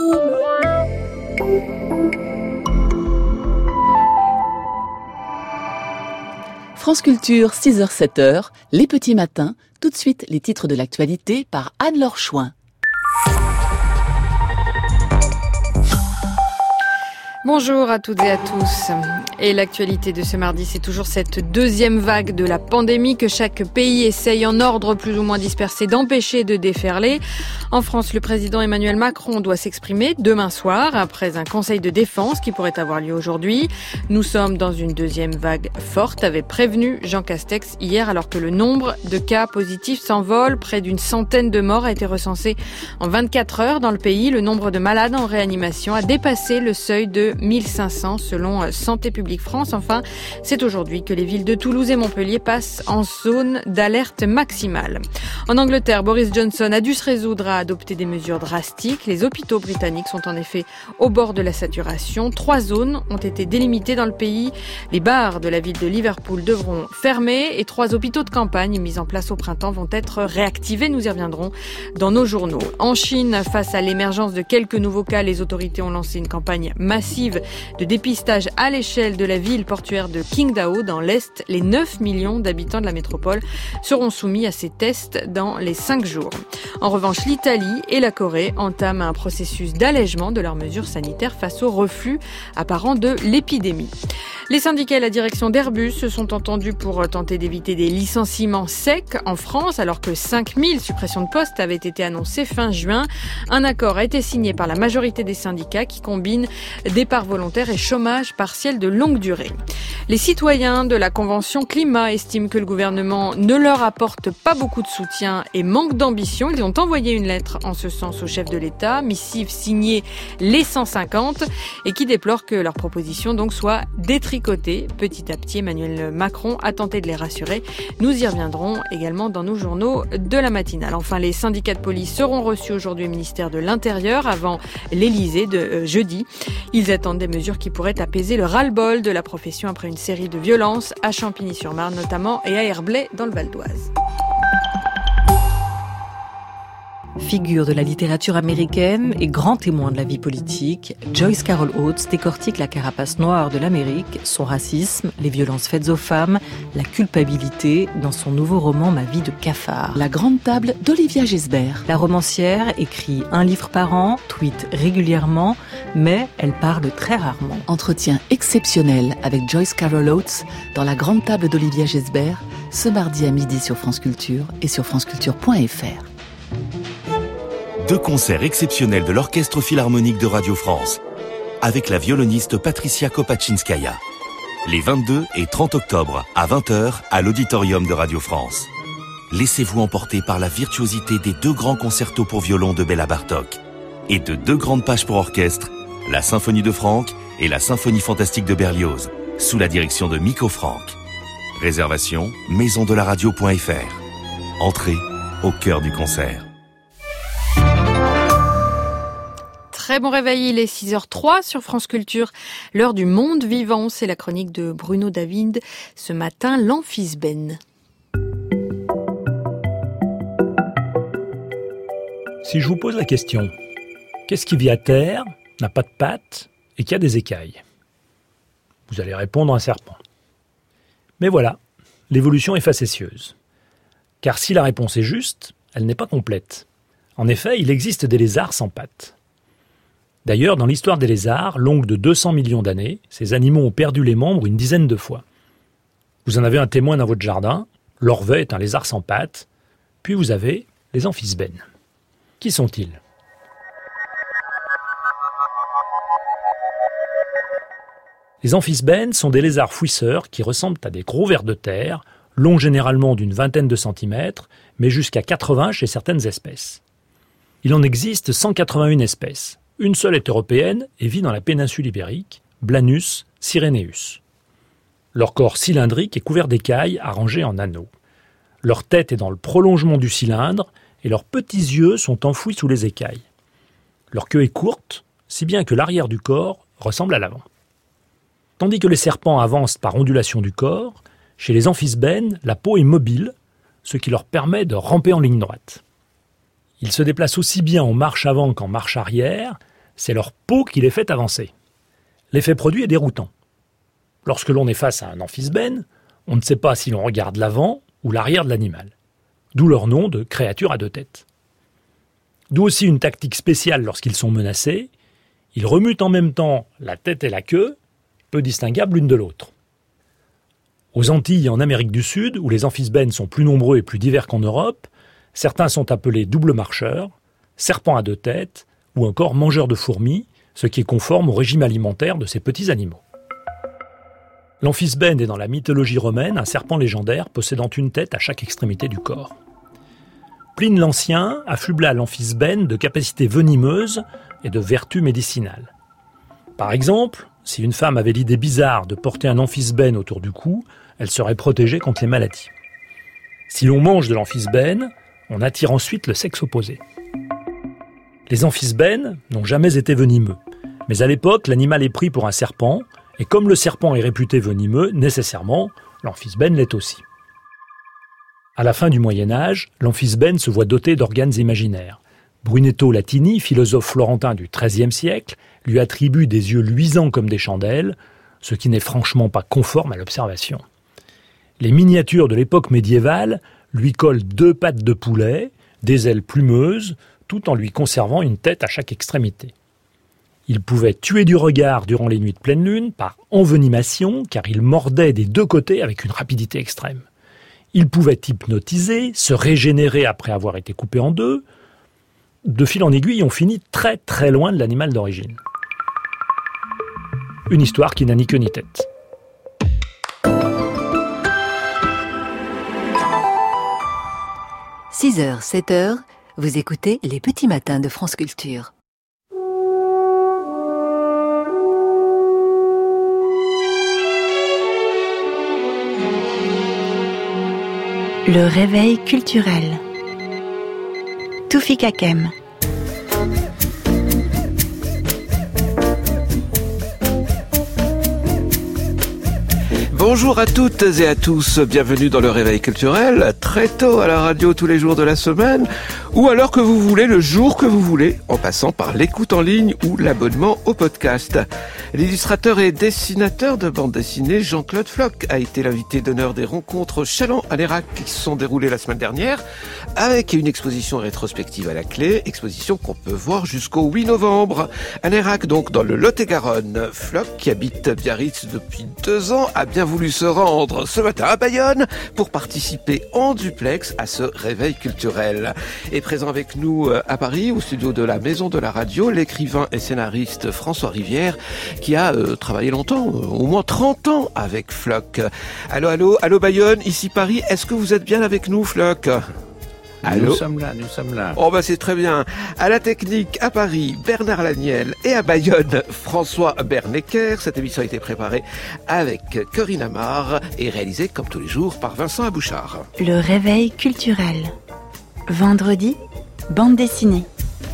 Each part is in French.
France Culture, 6h-7h, les petits matins, tout de suite les titres de l'actualité par Anne-Laure Chouin. Bonjour à toutes et à tous. Et l'actualité de ce mardi, c'est toujours cette deuxième vague de la pandémie que chaque pays essaye en ordre plus ou moins dispersé d'empêcher de déferler. En France, le président Emmanuel Macron doit s'exprimer demain soir après un conseil de défense qui pourrait avoir lieu aujourd'hui. Nous sommes dans une deuxième vague forte, avait prévenu Jean Castex hier alors que le nombre de cas positifs s'envole. Près d'une centaine de morts a été recensé en 24 heures dans le pays. Le nombre de malades en réanimation a dépassé le seuil de 1500 selon Santé publique France. Enfin, c'est aujourd'hui que les villes de Toulouse et Montpellier passent en zone d'alerte maximale. En Angleterre, Boris Johnson a dû se résoudre à adopter des mesures drastiques. Les hôpitaux britanniques sont en effet au bord de la saturation. 3 zones ont été délimitées dans le pays. Les bars de la ville de Liverpool devront fermer et 3 hôpitaux de campagne mis en place au printemps vont être réactivés. Nous y reviendrons dans nos journaux. En Chine, face à l'émergence de quelques nouveaux cas, les autorités ont lancé une campagne massive de dépistage à l'échelle de la ville portuaire de Qingdao dans l'Est. Les 9 millions d'habitants de la métropole seront soumis à ces tests dans les 5 jours. En revanche, l'Italie et la Corée entament un processus d'allègement de leurs mesures sanitaires face au reflux apparent de l'épidémie. Les syndicats et la direction d'Airbus se sont entendus pour tenter d'éviter des licenciements secs en France, alors que 5000 suppressions de postes avaient été annoncées fin juin. Un accord a été signé par la majorité des syndicats qui combine départ volontaire et chômage partiel de longue durée. Les citoyens de la Convention Climat estiment que le gouvernement ne leur apporte pas beaucoup de soutien et manque d'ambition. Ils ont envoyé une lettre en ce sens au chef de l'État, missive signée les 150 et qui déplore que leurs propositions donc soient détricotées. Petit à petit, Emmanuel Macron a tenté de les rassurer. Nous y reviendrons également dans nos journaux de la matinale. Enfin, les syndicats de police seront reçus aujourd'hui au ministère de l'Intérieur avant l'Élysée de jeudi. Ils attendent des mesures qui pourraient apaiser le ras-le-bol de la profession après une série de violences à Champigny-sur-Marne notamment et à Herblay dans le Val d'Oise. Figure de la littérature américaine et grand témoin de la vie politique, Joyce Carol Oates décortique la carapace noire de l'Amérique, son racisme, les violences faites aux femmes, la culpabilité dans son nouveau roman Ma vie de cafard. La grande table d'Olivia Gesbert. La romancière écrit 1 livre par an, tweet régulièrement, mais elle parle très rarement. Entretien exceptionnel avec Joyce Carol Oates dans la grande table d'Olivia Gesbert, ce mardi à midi sur France Culture et sur franceculture.fr. 2 concerts exceptionnels de l'Orchestre Philharmonique de Radio France, avec la violoniste Patricia Kopachinskaya, les 22 et 30 octobre à 20h à l'Auditorium de Radio France. Laissez-vous emporter par la virtuosité des 2 grands concertos pour violon de Béla Bartók et de 2 grandes pages pour orchestre, la Symphonie de Franck et la Symphonie fantastique de Berlioz, sous la direction de Miko Franck. Réservation maisondelaradio.fr. Entrée au cœur du concert. Très bon réveil, il est 6h03 sur France Culture. L'heure du monde vivant, c'est la chronique de Bruno David. Ce matin, l'amphibène. Si je vous pose la question, qu'est-ce qui vit à terre, n'a pas de pattes et qui a des écailles ? Vous allez répondre un serpent. Mais voilà, l'évolution est facétieuse. Car si la réponse est juste, elle n'est pas complète. En effet, il existe des lézards sans pattes. D'ailleurs, dans l'histoire des lézards, longue de 200 millions d'années, ces animaux ont perdu les membres une dizaine de fois. Vous en avez un témoin dans votre jardin, l'orvet est un lézard sans pattes, puis vous avez les amphibènes. Qui sont-ils ? Les amphibènes sont des lézards fouisseurs qui ressemblent à des gros vers de terre, longs généralement d'une vingtaine de centimètres, mais jusqu'à 80 chez certaines espèces. Il en existe 181 espèces. Une seule est européenne et vit dans la péninsule ibérique, Blanus cyrenaeus. Leur corps cylindrique est couvert d'écailles arrangées en anneaux. Leur tête est dans le prolongement du cylindre et leurs petits yeux sont enfouis sous les écailles. Leur queue est courte, si bien que l'arrière du corps ressemble à l'avant. Tandis que les serpents avancent par ondulation du corps, chez les amphibènes, la peau est mobile, ce qui leur permet de ramper en ligne droite. Ils se déplacent aussi bien en marche avant qu'en marche arrière, c'est leur peau qui les fait avancer. L'effet produit est déroutant. Lorsque l'on est face à un amphisbène, on ne sait pas si l'on regarde l'avant ou l'arrière de l'animal. D'où leur nom de créature à deux têtes. D'où aussi une tactique spéciale lorsqu'ils sont menacés. Ils remuent en même temps la tête et la queue, peu distinguables l'une de l'autre. Aux Antilles et en Amérique du Sud, où les amphisbènes sont plus nombreux et plus divers qu'en Europe, certains sont appelés double marcheurs, serpents à deux têtes ou encore mangeurs de fourmis, ce qui est conforme au régime alimentaire de ces petits animaux. L'amphisbène est dans la mythologie romaine un serpent légendaire possédant une tête à chaque extrémité du corps. Pline l'Ancien affubla l'amphisbène de capacités venimeuses et de vertus médicinales. Par exemple, si une femme avait l'idée bizarre de porter un amphisbène autour du cou, elle serait protégée contre les maladies. Si l'on mange de l'amphisbène, on attire ensuite le sexe opposé. Les amphisbènes n'ont jamais été venimeux, mais à l'époque, l'animal est pris pour un serpent, et comme le serpent est réputé venimeux, nécessairement, l'amphisbène l'est aussi. À la fin du Moyen-Âge, l'amphisbène se voit doté d'organes imaginaires. Brunetto Latini, philosophe florentin du XIIIe siècle, lui attribue des yeux luisants comme des chandelles, ce qui n'est franchement pas conforme à l'observation. Les miniatures de l'époque médiévale lui collent 2 pattes de poulet, des ailes plumeuses, tout en lui conservant une tête à chaque extrémité. Il pouvait tuer du regard durant les nuits de pleine lune par envenimation, car il mordait des 2 côtés avec une rapidité extrême. Il pouvait hypnotiser, se régénérer après avoir été coupé en 2. De fil en aiguille, on finit très très loin de l'animal d'origine. Une histoire qui n'a ni queue ni tête. « 6h, 7h, vous écoutez Les Petits Matins de France Culture. Le réveil culturel. Toufik Hakem. Bonjour à toutes et à tous, bienvenue dans le Réveil culturel, très tôt à la radio tous les jours de la semaine, ou alors que vous voulez, le jour que vous voulez, en passant par l'écoute en ligne ou l'abonnement au podcast. L'illustrateur et dessinateur de bande dessinée Jean-Claude Floch a été l'invité d'honneur des rencontres Chaland à Nérac qui se sont déroulées la semaine dernière, avec une exposition rétrospective à la clé, exposition qu'on peut voir jusqu'au 8 novembre. À Nérac, donc dans le Lot-et-Garonne, Floch, qui habite Biarritz depuis 2 ans, a bien voulu se rendre ce matin à Bayonne pour participer en duplex à ce réveil culturel. Et présent avec nous à Paris, au studio de la Maison de la Radio, l'écrivain et scénariste François Rivière, qui a travaillé longtemps, au moins 30 ans avec Floch. Allô Bayonne, ici Paris, est-ce que vous êtes bien avec nous, Floch ? Allô ? Nous sommes là. Oh bah c'est très bien. À la technique, à Paris, Bernard Laniel, et à Bayonne, François Bernecker. Cette émission a été préparée avec Corinne Amar et réalisée comme tous les jours par Vincent Abouchard. Le réveil culturel. Vendredi, bande dessinée.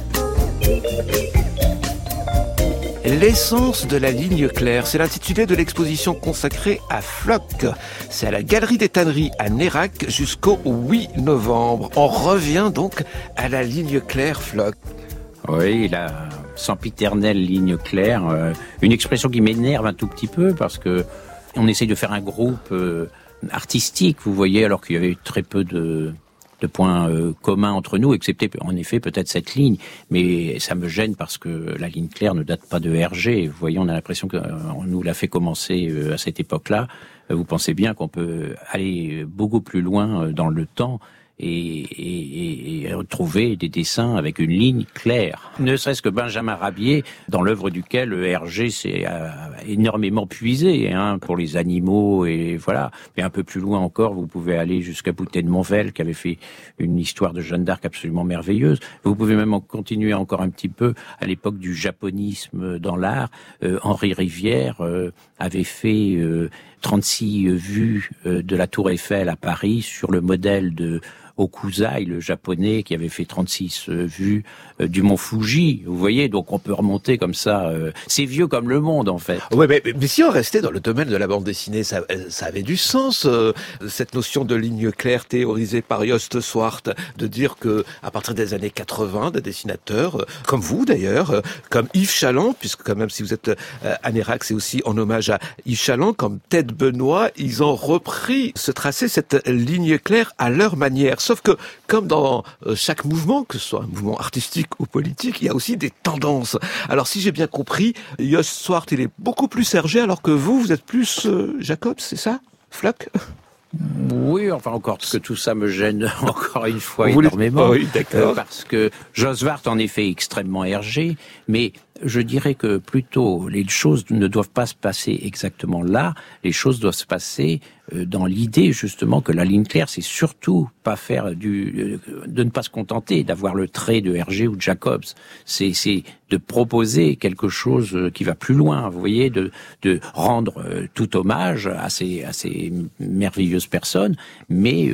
L'essence de la ligne claire, c'est l'intitulé de l'exposition consacrée à Floch. C'est à la Galerie des Tanneries à Nérac jusqu'au 8 novembre. On revient donc à la ligne claire Floch. Oui, la sempiternelle ligne claire, une expression qui m'énerve un tout petit peu parce que on essaye de faire un groupe artistique, vous voyez, alors qu'il y avait très peu de points communs entre nous, excepté en effet peut-être cette ligne, mais ça me gêne parce que la ligne claire ne date pas de Hergé. Vous voyez, on a l'impression qu'on nous l'a fait commencer à cette époque-là. Vous pensez bien qu'on peut aller beaucoup plus loin dans le temps et retrouver des dessins avec une ligne claire. Ne serait-ce que Benjamin Rabier, dans l'œuvre duquel Hergé s'est énormément puisé pour les animaux, et voilà. Mais un peu plus loin encore, vous pouvez aller jusqu'à Boutet de Monvel, qui avait fait une histoire de Jeanne d'Arc absolument merveilleuse. Vous pouvez même continuer encore un petit peu à l'époque du japonisme dans l'art. Henri Rivière avait fait 36 vues de la Tour Eiffel à Paris sur le modèle de Hokusai, le japonais, qui avait fait 36 vues du mont Fuji. Vous voyez, donc on peut remonter comme ça. C'est vieux comme le monde, en fait. Ouais, mais si on restait dans le domaine de la bande dessinée, ça avait du sens, cette notion de ligne claire théorisée par Jost Swart, de dire que à partir des années 80, des dessinateurs, comme vous d'ailleurs, comme Yves Chaland, puisque quand même si vous êtes Anérac, c'est aussi en hommage à Yves Chaland, comme Ted Benoît, ils ont repris ce tracé, cette ligne claire à leur manière. Sauf que, comme dans chaque mouvement, que ce soit un mouvement artistique ou politique, il y a aussi des tendances. Alors si j'ai bien compris, Jost Swart, il est beaucoup plus Hergé, alors que vous êtes plus Jacobs, c'est ça, Floch? Oui, enfin encore que tout ça me gêne encore une fois énormément. Oui, d'accord. Parce que Jost Swart en effet est extrêmement Hergé, mais je dirais que plutôt les choses ne doivent pas se passer exactement là, les choses doivent se passer dans l'idée justement que la ligne claire, c'est surtout pas faire de ne pas se contenter d'avoir le trait de Hergé ou de Jacobs. C'est de proposer quelque chose qui va plus loin, vous voyez, de rendre tout hommage à ces merveilleuses personnes, mais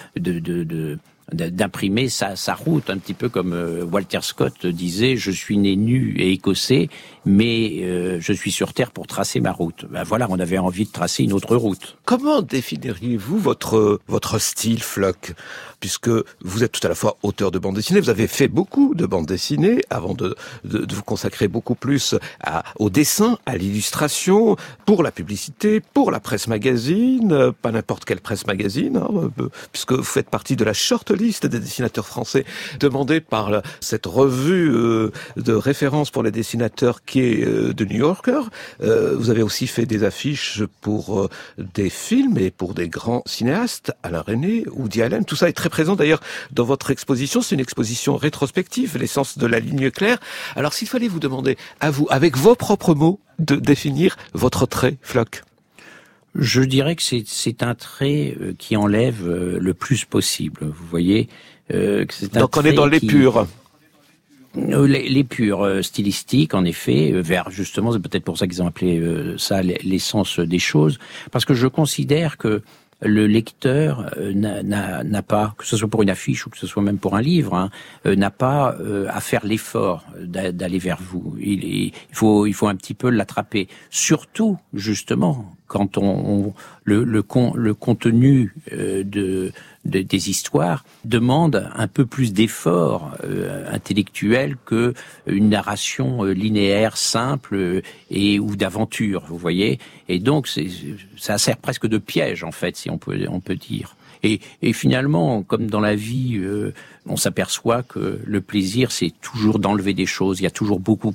d'imprimer sa route, un petit peu comme Walter Scott disait, je suis né nu et écossais, mais je suis sur Terre pour tracer ma route. Ben voilà, on avait envie de tracer une autre route. Comment définiriez-vous votre style, Floch? Puisque vous êtes tout à la fois auteur de bande dessinée, vous avez fait beaucoup de bande dessinée avant de vous consacrer beaucoup plus au dessin, à l'illustration, pour la publicité, pour la presse magazine, pas n'importe quelle presse magazine, hein, puisque vous faites partie de la shortlist des dessinateurs français demandée par cette revue de référence pour les dessinateurs qui est de New Yorker. Vous avez aussi fait des affiches pour des films et pour des grands cinéastes, Alain Resnais, Woody Allen, tout ça est très présent d'ailleurs dans votre exposition. C'est une exposition rétrospective, l'essence de la ligne claire. Alors s'il fallait vous demander à vous, avec vos propres mots, de définir votre trait, Floch. Je dirais que c'est un trait qui enlève le plus possible. Vous voyez, que c'est un donc on est dans l'épure. L'épure stylistique, en effet, vers justement, c'est peut-être pour ça qu'ils ont appelé ça l'essence des choses, parce que je considère que le lecteur n'a pas, que ce soit pour une affiche ou que ce soit même pour un livre, hein, n'a pas à faire l'effort d'aller vers vous. Il faut un petit peu l'attraper. Surtout, justement, quand le contenu des histoires demande un peu plus d'effort intellectuel que une narration linéaire, simple ou d'aventure, vous voyez. Et donc ça sert presque de piège en fait, si on peut dire. Et finalement, comme dans la vie, on s'aperçoit que le plaisir, c'est toujours d'enlever des choses. Il y a toujours beaucoup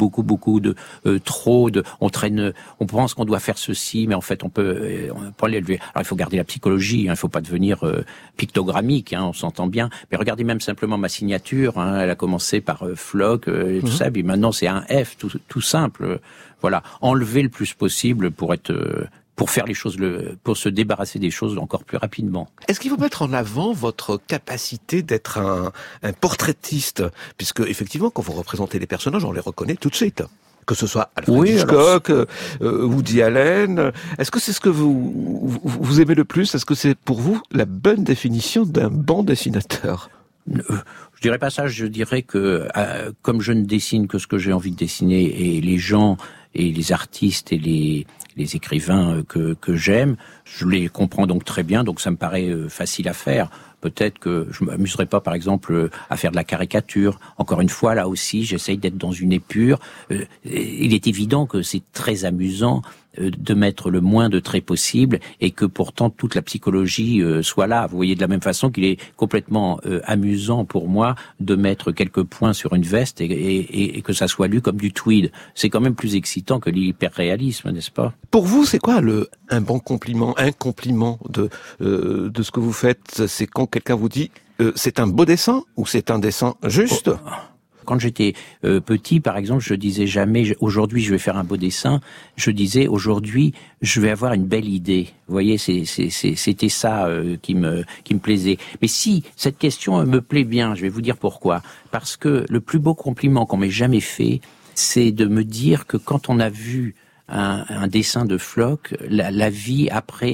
de trop de. On pense qu'on doit faire ceci, mais en fait, on peut l'élever. Alors, il faut garder la psychologie. Hein, il faut pas devenir pictogrammique. Hein, on s'entend bien. Mais regardez même simplement ma signature. Hein, elle a commencé par Floch et tout ça. Puis maintenant, c'est un F, tout simple. Voilà, enlever le plus possible pour faire les choses, pour se débarrasser des choses encore plus rapidement. Est-ce qu'il faut mettre en avant votre capacité d'être un portraitiste, puisque effectivement, quand vous représentez les personnages, on les reconnaît tout de suite. Que ce soit Alfred Hitchcock, Woody Allen, est-ce que c'est ce que vous aimez le plus? Est-ce que c'est pour vous la bonne définition d'un bon dessinateur? Je dirais pas ça, je dirais que comme je ne dessine que ce que j'ai envie de dessiner, et les gens et les artistes et les écrivains que j'aime, je les comprends donc très bien, donc ça me paraît facile à faire. Peut-être que je m'amuserais pas, par exemple, à faire de la caricature. Encore une fois, là aussi, j'essaye d'être dans une épure. Il est évident que c'est très amusant de mettre le moins de traits possible et que pourtant toute la psychologie soit là. Vous voyez, de la même façon qu'il est complètement amusant pour moi de mettre quelques points sur une veste et que ça soit lu comme du tweed. C'est quand même plus excitant que l'hyperréalisme, n'est-ce pas? Pour vous, c'est quoi un bon compliment, un compliment de ce que vous faites? C'est quand quelqu'un vous dit c'est un beau dessin ou c'est un dessin juste? Quand j'étais petit, par exemple, je disais jamais aujourd'hui je vais faire un beau dessin. Je disais aujourd'hui je vais avoir une belle idée. Vous voyez, c'était ça qui me plaisait. Mais si cette question me plaît bien, je vais vous dire pourquoi. Parce que le plus beau compliment qu'on m'ait jamais fait, c'est de me dire que quand on a vu un dessin de Floch, la vie après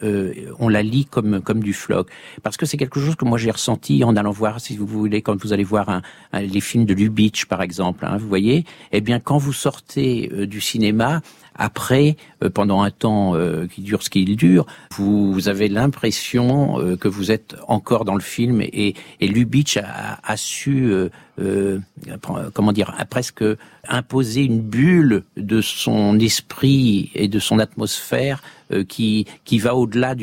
on la lit comme du Floch. Parce que c'est quelque chose que moi j'ai ressenti en allant voir, si vous voulez, quand vous allez voir les films de Lubitsch, par exemple, vous voyez, eh bien, quand vous sortez du cinéma, après, pendant un temps qui dure ce qu'il dure, vous avez l'impression que vous êtes encore dans le film et Lubitsch a su, a presque imposer une bulle de son esprit et de son atmosphère qui va au-delà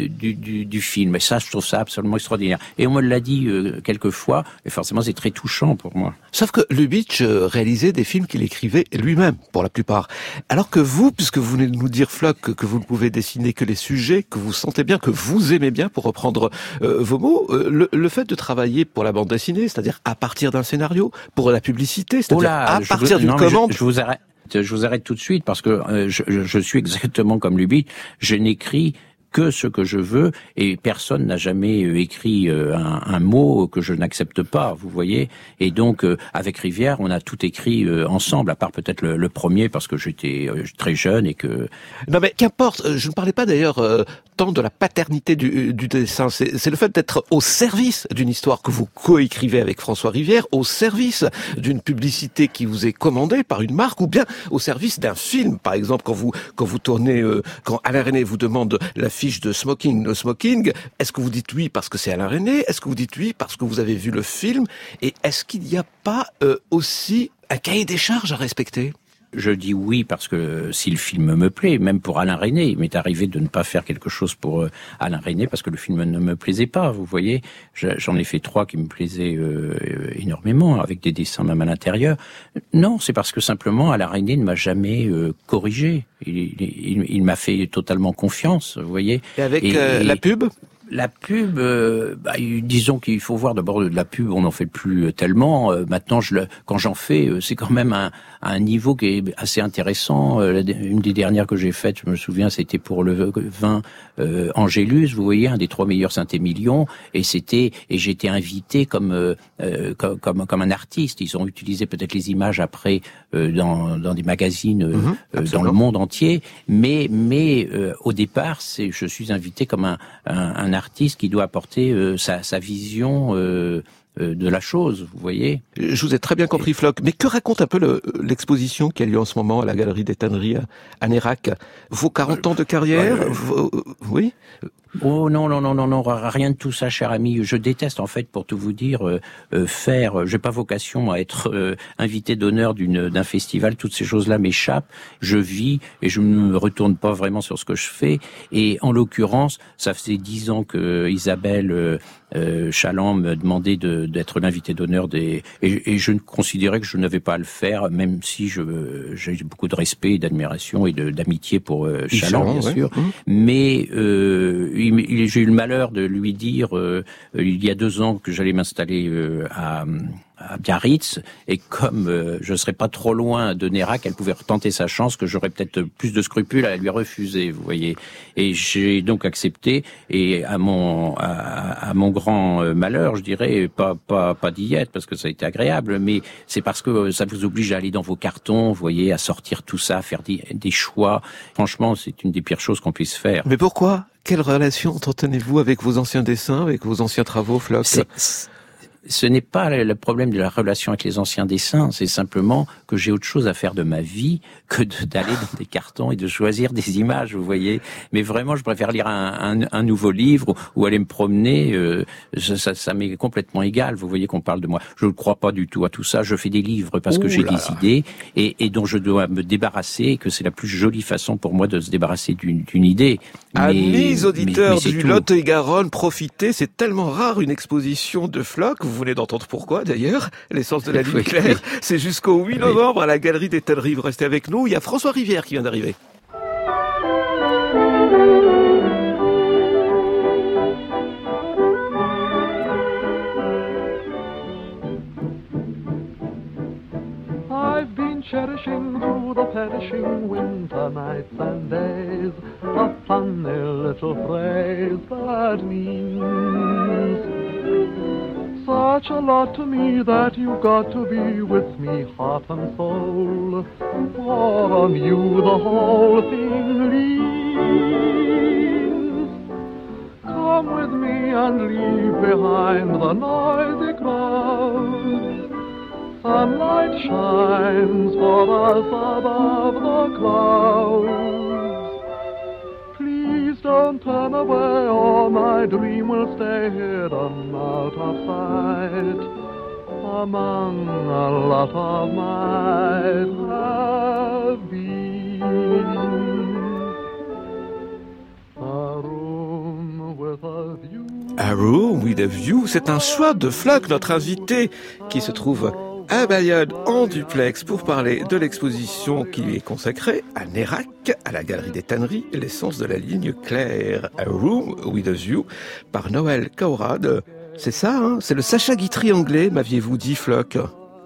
du film. Et ça, je trouve ça absolument extraordinaire. Et on me l'a dit quelques fois, et forcément c'est très touchant pour moi. Sauf que Lubitsch réalisait des films qu'il écrivait lui-même, pour la plupart. Alors que vous, puisque vous venez de nous dire, Floch, que vous ne pouvez dessiner que les sujets, que vous sentez bien, que vous aimez bien, pour reprendre vos mots, le fait de travailler pour la bande dessinée, c'est-à-dire à partir d'un scénario, pour la publicité, c'est-à-dire à partir d'une commande... Je vous arrête tout de suite parce que je suis exactement comme Lubitsch. Je n'écris que ce que je veux et personne n'a jamais écrit un mot que je n'accepte pas, vous voyez. Et donc avec Rivière, on a tout écrit ensemble, à part peut-être le premier parce que j'étais très jeune et que... Non mais qu'importe, je ne parlais pas d'ailleurs tant de la paternité du dessin, c'est le fait d'être au service d'une histoire que vous coécrivez avec François Rivière, au service d'une publicité qui vous est commandée par une marque, ou bien au service d'un film. Par exemple, quand vous tournez, quand Alain Resnais vous demande la fiche de Smoking, No Smoking, est-ce que vous dites oui parce que c'est Alain Resnais? Est-ce que vous dites oui parce que vous avez vu le film? Et est-ce qu'il n'y a pas aussi un cahier des charges à respecter? Je dis oui parce que si le film me plaît, même pour Alain Resnais, il m'est arrivé de ne pas faire quelque chose pour Alain Resnais parce que le film ne me plaisait pas, vous voyez. J'en ai fait 3 qui me plaisaient énormément, avec des dessins même à l'intérieur. Non, c'est parce que simplement Alain Resnais ne m'a jamais corrigé. Il m'a fait totalement confiance, vous voyez. Et avec la pub ? La pub, disons qu'il faut voir d'abord de la pub, on n'en fait plus tellement. Maintenant, quand j'en fais, c'est quand même un niveau qui est assez intéressant. Une des dernières que j'ai faites, je me souviens, c'était pour le vin Angélus, vous voyez, un des 3 meilleurs Saint-Émilion, et j'ai été invité comme un artiste. Ils ont utilisé peut-être les images après dans des magazines dans le monde entier, mais au départ, je suis invité comme un artiste qui doit apporter sa vision de la chose, vous voyez. Je vous ai très bien compris, Floch. Mais que raconte un peu l'exposition qui a lieu en ce moment à la Galerie des Tanneries à Nérac? Vos 40 ans de carrière, oui? Oh non, rien de tout ça, cher ami. Je déteste en fait, pour tout vous dire, j'ai pas vocation à être invité d'honneur d'un festival. Toutes ces choses-là m'échappent. Je vis et je ne me retourne pas vraiment sur ce que je fais. Et en l'occurrence, ça faisait 10 ans que Isabelle Chaland me demandait d'être l'invité d'honneur et je considérais que je n'avais pas à le faire, même si j'ai beaucoup de respect et d'admiration et d'amitié pour Chaland, bien sûr. Mais j'ai eu le malheur de lui dire il y a 2 ans que j'allais m'installer à Biarritz, et comme je ne serais pas trop loin de Nérac, elle pouvait retenter sa chance, que j'aurais peut-être plus de scrupules à lui refuser, vous voyez. Et j'ai donc accepté, et à mon grand malheur, je dirais, pas diète, parce que ça a été agréable, mais c'est parce que ça vous oblige à aller dans vos cartons, vous voyez, à sortir tout ça, à faire des choix. Franchement, c'est une des pires choses qu'on puisse faire. Mais pourquoi? Quelle relation entretenez-vous avec vos anciens dessins, avec vos anciens travaux, Floch? Ce n'est pas le problème de la relation avec les anciens dessins, c'est simplement que j'ai autre chose à faire de ma vie que d'aller dans des cartons et de choisir des images, vous voyez. Mais vraiment, je préfère lire un nouveau livre ou aller me promener. Ça m'est complètement égal, vous voyez qu'on parle de moi. Je ne crois pas du tout à tout ça. Je fais des livres parce que j'ai des idées et dont je dois me débarrasser, et que c'est la plus jolie façon pour moi de se débarrasser d'une idée. Amis auditeurs du Lot-et-Garonne, profitez, c'est tellement rare une exposition de Floch. Vous venez d'entendre pourquoi, d'ailleurs. L'essence de la ligne claire, c'est jusqu'au 8 novembre à la Galerie des Tanneries. Vous restez avec nous. Il y a François Rivière qui vient d'arriver. I've been cherishing through the perishing winter nights and days a funny little phrase that means such a lot to me that you've got to be with me heart and soul, for on you the whole thing leans. Come with me and leave behind the noisy crowds. Sunlight shines for us above the clouds. Please don't turn away or my dream will stay hidden out of sight among a lot of might have been. A room with a view. A Room with a View, c'est un choix de Flock, notre invité, qui se trouve à Bayonne en duplex pour parler de l'exposition qui lui est consacrée à Nérac, à la Galerie des Tanneries, l'essence de la ligne claire. A Room with a View par Noël Kaurad. C'est ça, hein? C'est le Sacha Guitry anglais, m'aviez-vous dit, Flock?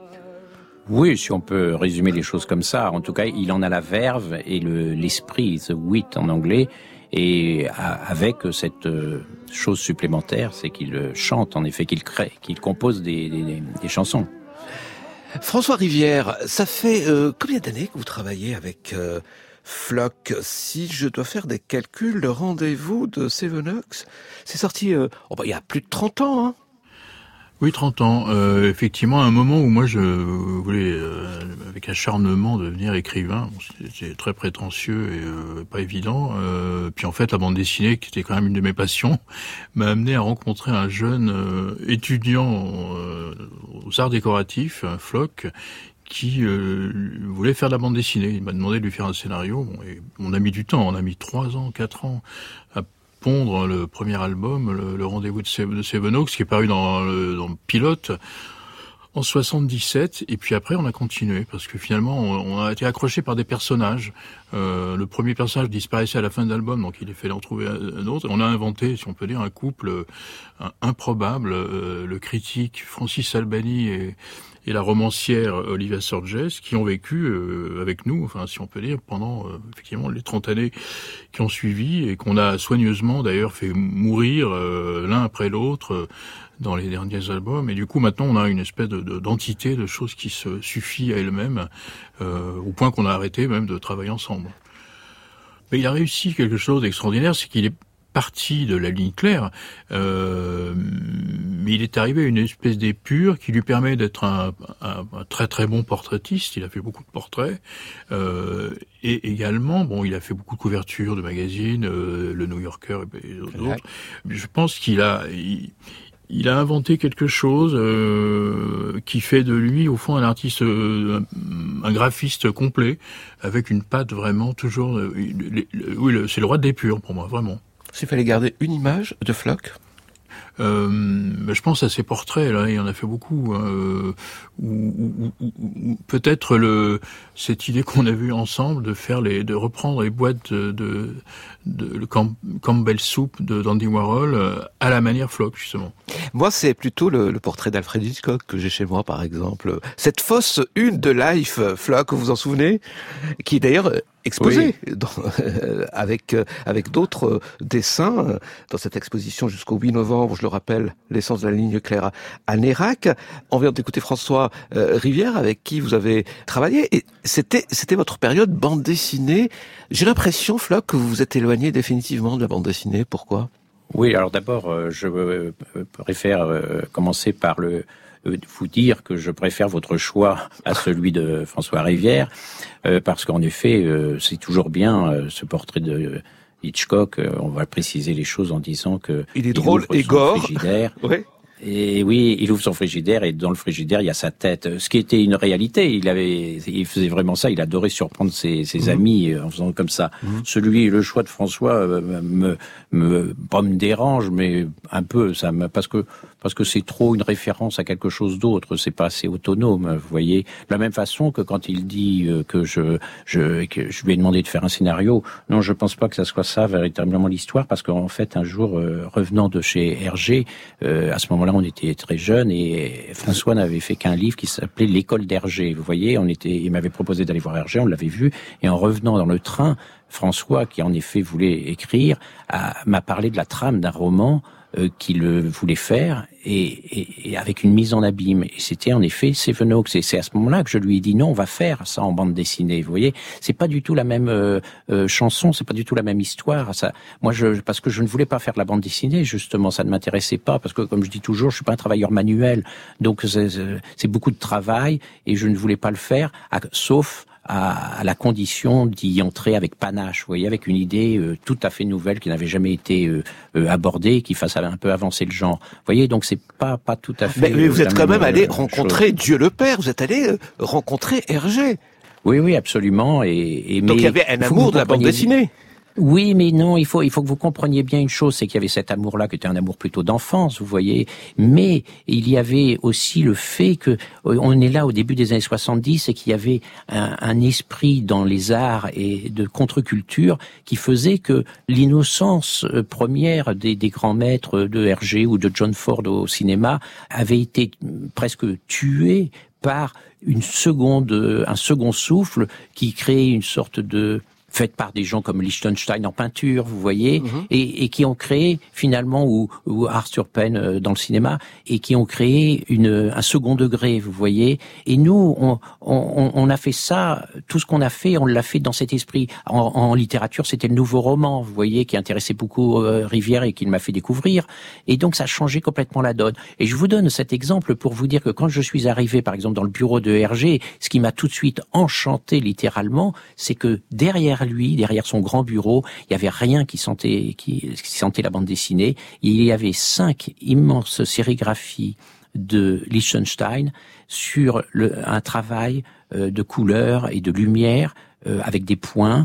Oui, si on peut résumer les choses comme ça. En tout cas, il en a la verve et l'esprit, the wit en anglais, et avec cette chose supplémentaire, c'est qu'il chante, en effet, qu'il crée, qu'il compose des chansons. François Rivière, ça fait combien d'années que vous travaillez avec Flock? Si je dois faire des calculs, le rendez-vous de Sevenoaks, c'est sorti il y a plus de 30 ans, hein? Oui, 30 ans. Effectivement, à un moment où moi je voulais, avec acharnement, devenir écrivain. Bon, c'est très prétentieux et pas évident. Puis en fait, la bande dessinée, qui était quand même une de mes passions, m'a amené à rencontrer un jeune étudiant aux arts décoratifs, un Flock, qui voulait faire de la bande dessinée. Il m'a demandé de lui faire un scénario. Bon, et on a mis du temps. On a mis 3 ans, 4 ans à pondre le premier album, le rendez-vous de Sevenoaks, qui est paru dans le Pilote en 77. Et puis après, on a continué parce que finalement, on a été accroché par des personnages. Le premier personnage disparaissait à la fin de l'album, donc il est fait d'en trouver un autre. On a inventé, si on peut dire, un couple improbable. Le critique Francis Albani et la romancière Olivia Sorges, qui ont vécu avec nous, enfin si on peut dire, pendant effectivement les 30 années qui ont suivi, et qu'on a soigneusement d'ailleurs fait mourir l'un après l'autre dans les derniers albums. Et du coup maintenant on a une espèce d'entité, de choses qui se suffit à elle-même, au point qu'on a arrêté même de travailler ensemble. Mais il a réussi quelque chose d'extraordinaire, c'est qu'il est partie de la ligne claire, mais il est arrivé à une espèce d'épure qui lui permet d'être un très très bon portraitiste. Il a fait beaucoup de portraits, et également, bon, il a fait beaucoup de couvertures de magazines, le New Yorker et d'autres. Je pense qu'il a inventé quelque chose qui fait de lui, au fond, un artiste, un graphiste complet, avec une patte vraiment toujours. Oui, c'est le roi de l'épure pour moi, vraiment. S'il fallait garder une image de Flock, je pense à ses portraits, là, il en a fait beaucoup. Ou peut-être cette idée qu'on a vue ensemble de reprendre les boîtes de Campbell Soup d'Andy Warhol à la manière Flock, justement. Moi, c'est plutôt le portrait d'Alfred Hitchcock que j'ai chez moi, par exemple. Cette fausse une de Life, Flock, vous vous en souvenez, qui est d'ailleurs exposée avec d'autres dessins dans cette exposition jusqu'au 8 novembre, je le rappelle, l'essence de la ligne claire à Nérac. On vient d'écouter François Rivière, avec qui vous avez travaillé, et c'était votre période bande dessinée. J'ai l'impression, Flock, que vous vous êtes éloigné définitivement de la bande dessinée. Pourquoi ? Oui, alors d'abord, je préfère commencer par vous dire que je préfère votre choix à celui de François Rivière, parce qu'en effet, c'est toujours bien ce portrait de Hitchcock. On va préciser les choses en disant que il est drôle et gore. Ouais. Et oui, il ouvre son frigidaire et dans le frigidaire, il y a sa tête. Ce qui était une réalité. Il faisait vraiment ça. Il adorait surprendre ses amis en faisant comme ça. Le choix de François pas me dérange, mais un peu, parce que c'est trop une référence à quelque chose d'autre. C'est pas assez autonome, vous voyez. De la même façon que quand il dit que je lui ai demandé de faire un scénario. Non, je pense pas que ça soit ça véritablement l'histoire, parce qu'en fait, un jour, revenant de chez Hergé, à ce moment-là, on était très jeunes et François n'avait fait qu'un livre qui s'appelait L'école d'Hergé. Vous voyez, il m'avait proposé d'aller voir Hergé, on l'avait vu, et en revenant dans le train, François, qui en effet voulait écrire, m'a parlé de la trame d'un roman qu'il voulait faire, et avec une mise en abîme. Et c'était en effet Seven Oaks. Et c'est à ce moment-là que je lui ai dit non, on va faire ça en bande dessinée. Vous voyez, c'est pas du tout la même chanson, c'est pas du tout la même histoire. Ça, moi, parce que je ne voulais pas faire de la bande dessinée, justement, ça ne m'intéressait pas, parce que comme je dis toujours, je suis pas un travailleur manuel, donc c'est beaucoup de travail, et je ne voulais pas le faire, sauf à la condition d'y entrer avec panache, vous voyez, avec une idée tout à fait nouvelle qui n'avait jamais été abordée, qui fasse un peu avancer le genre. Vous voyez, donc c'est pas tout à fait. Mais vous êtes quand même allé rencontrer Dieu le Père. Vous êtes allé rencontrer Hergé. Oui, absolument. Donc il y avait un amour de la bande dessinée. Oui, mais non, il faut que vous compreniez bien une chose, c'est qu'il y avait cet amour-là qui était un amour plutôt d'enfance, vous voyez, mais il y avait aussi le fait que on est là au début des années 70 et qu'il y avait un esprit dans les arts et de contre-culture qui faisait que l'innocence première des grands maîtres de Hergé ou de John Ford au cinéma avait été presque tuée par un second souffle qui créait une sorte de faite par des gens comme Lichtenstein en peinture, vous voyez, et qui ont créé finalement, ou Arthur Penn dans le cinéma, et qui ont créé un second degré, vous voyez. Et nous, on a fait ça, tout ce qu'on a fait, on l'a fait dans cet esprit. En littérature, c'était le nouveau roman, vous voyez, qui intéressait beaucoup Rivière et qu'il m'a fait découvrir. Et donc, ça a changé complètement la donne. Et je vous donne cet exemple pour vous dire que quand je suis arrivé, par exemple, dans le bureau de Hergé, ce qui m'a tout de suite enchanté littéralement, c'est que derrière son grand bureau, il y avait rien qui sentait la bande dessinée. Il y avait 5 immenses sérigraphies de Lichtenstein sur un travail de couleur et de lumière avec des points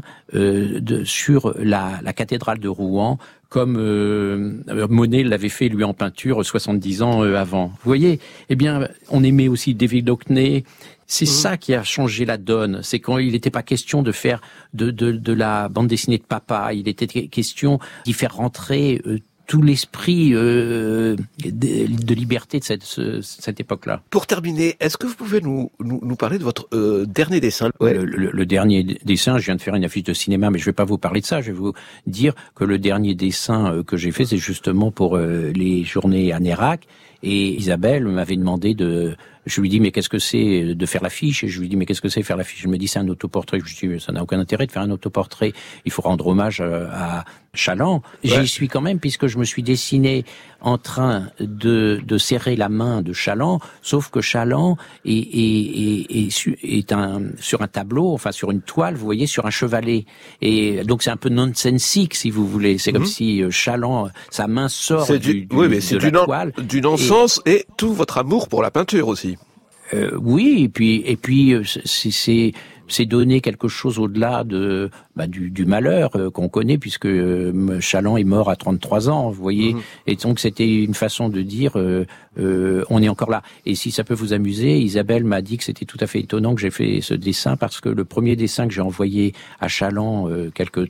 sur la cathédrale de Rouen, comme Monet l'avait fait lui en peinture 70 ans avant. Vous voyez, eh bien, on aimait aussi David Hockney. C'est ça qui a changé la donne. C'est quand il n'était pas question de faire de la bande dessinée de papa. Il était question d'y faire rentrer tout l'esprit de liberté de cette époque-là. Pour terminer, est-ce que vous pouvez nous parler de votre dernier dessin? Le dernier dessin, je viens de faire une affiche de cinéma, mais je ne vais pas vous parler de ça. Je vais vous dire que le dernier dessin que j'ai fait, c'est justement pour les journées à Nérac. Et Isabelle m'avait demandé je lui dis mais qu'est-ce que c'est de faire l'affiche, et je lui dis mais qu'est-ce que c'est faire l'affiche. Je me dis c'est un autoportrait. Je lui dis ça n'a aucun intérêt de faire un autoportrait. Il faut rendre hommage à Chaland. Ouais. J'y suis quand même, puisque je me suis dessiné en train de serrer la main de Chaland, sauf que Chaland est sur un tableau, enfin sur une toile, vous voyez, sur un chevalet. Et donc c'est un peu nonsensique, si vous voulez. C'est comme si Chaland, sa main sort de la toile. Du non-sens et tout votre amour pour la peinture aussi. Oui, et puis c'est donner quelque chose au-delà du malheur qu'on connaît, puisque Chaland est mort à 33 ans, vous voyez. Et donc c'était une façon de dire on est encore là. Et si ça peut vous amuser, Isabelle m'a dit que c'était tout à fait étonnant que j'ai fait ce dessin, parce que le premier dessin que j'ai envoyé à Chaland quelques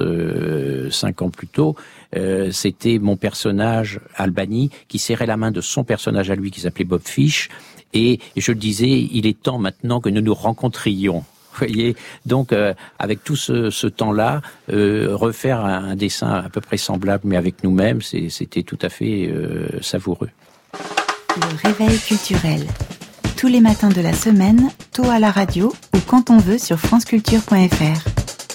35 ans plus tôt, c'était mon personnage Albany qui serrait la main de son personnage à lui qui s'appelait Bob Fish, et je le disais, il est temps maintenant que nous nous rencontrions. Vous voyez, donc avec tout ce temps-là, refaire un dessin à peu près semblable, mais avec nous-mêmes, c'était tout à fait savoureux. Le réveil culturel. Tous les matins de la semaine, tôt à la radio ou quand on veut sur franceculture.fr.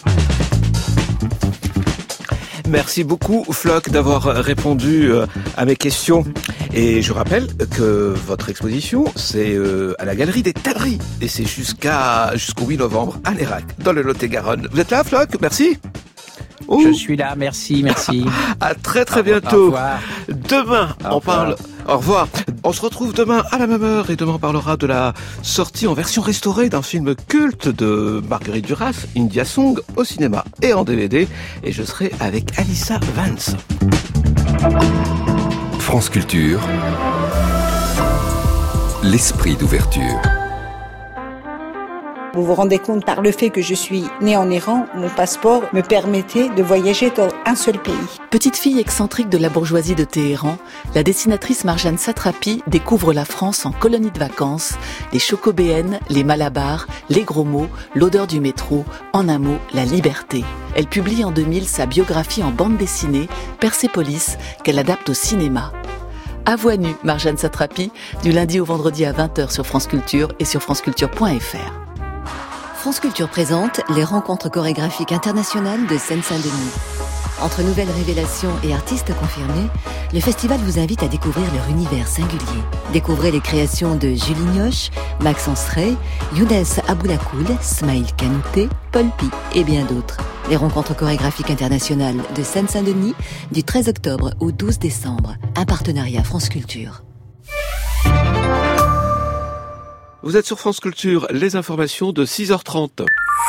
Merci beaucoup, Floch, d'avoir répondu à mes questions. Et je rappelle que votre exposition, c'est à la Galerie des Tanneries. Et c'est jusqu'au 8 novembre à Nérac, dans le Lot-et-Garonne. Vous êtes là, Floch? Merci. Je suis là, merci. À très bientôt. Au revoir. Demain, on parle... Au revoir. On se retrouve demain à la même heure, et demain on parlera de la sortie en version restaurée d'un film culte de Marguerite Duras, India Song, au cinéma et en DVD. Et je serai avec Alyssa Vance. France Culture, l'esprit d'ouverture. Vous vous rendez compte, par le fait que je suis née en Iran, mon passeport me permettait de voyager dans un seul pays. Petite fille excentrique de la bourgeoisie de Téhéran, la dessinatrice Marjane Satrapi découvre la France en colonie de vacances, les chocobéennes, les malabars, les gros mots, l'odeur du métro, en un mot, la liberté. Elle publie en 2000 sa biographie en bande dessinée, Persépolis, qu'elle adapte au cinéma. À voix nue, Marjane Satrapi, du lundi au vendredi à 20h sur France Culture et sur franceculture.fr. France Culture présente les rencontres chorégraphiques internationales de Seine-Saint-Denis. Entre nouvelles révélations et artistes confirmés, le festival vous invite à découvrir leur univers singulier. Découvrez les créations de Julie Nioche, Maxence Rey, Younes Aboulakoul, Smaïl Kanouté, Paul Pi et bien d'autres. Les rencontres chorégraphiques internationales de Seine-Saint-Denis du 13 octobre au 12 décembre. Un partenariat France Culture. Vous êtes sur France Culture, les informations de 6h30.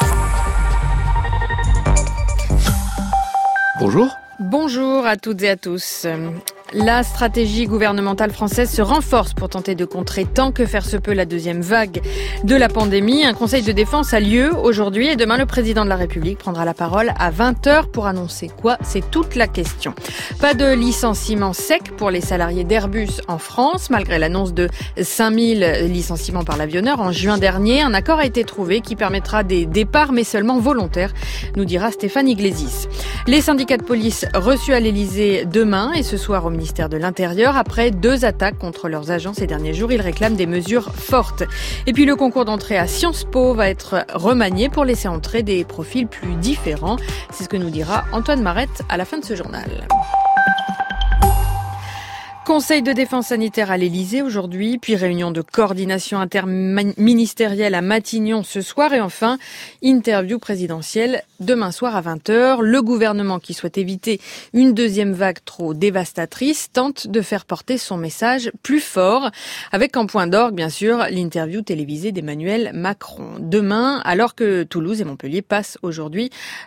Bonjour. Bonjour à toutes et à tous. La stratégie gouvernementale française se renforce pour tenter de contrer tant que faire se peut la deuxième vague de la pandémie. Un conseil de défense a lieu aujourd'hui et demain le président de la République prendra la parole à 20h pour annoncer quoi? C'est toute la question. Pas de licenciement sec pour les salariés d'Airbus en France. Malgré l'annonce de 5000 licenciements par l'avionneur en juin dernier, un accord a été trouvé qui permettra des départs mais seulement volontaires, nous dira Stéphane Iglesias. Les syndicats de police reçus à l'Elysée demain et ce soir au ministère de l'Intérieur. Après 2 attaques contre leurs agents ces derniers jours, ils réclament des mesures fortes. Et puis le concours d'entrée à Sciences Po va être remanié pour laisser entrer des profils plus différents. C'est ce que nous dira Antoine Marette à la fin de ce journal. Conseil de défense sanitaire à l'Elysée aujourd'hui, puis réunion de coordination interministérielle à Matignon ce soir et enfin interview présidentielle demain soir à 20h. Le gouvernement qui souhaite éviter une deuxième vague trop dévastatrice tente de faire porter son message plus fort avec en point d'orgue bien sûr l'interview télévisée d'Emmanuel Macron. Demain, alors que Toulouse et Montpellier passent aujourd'hui,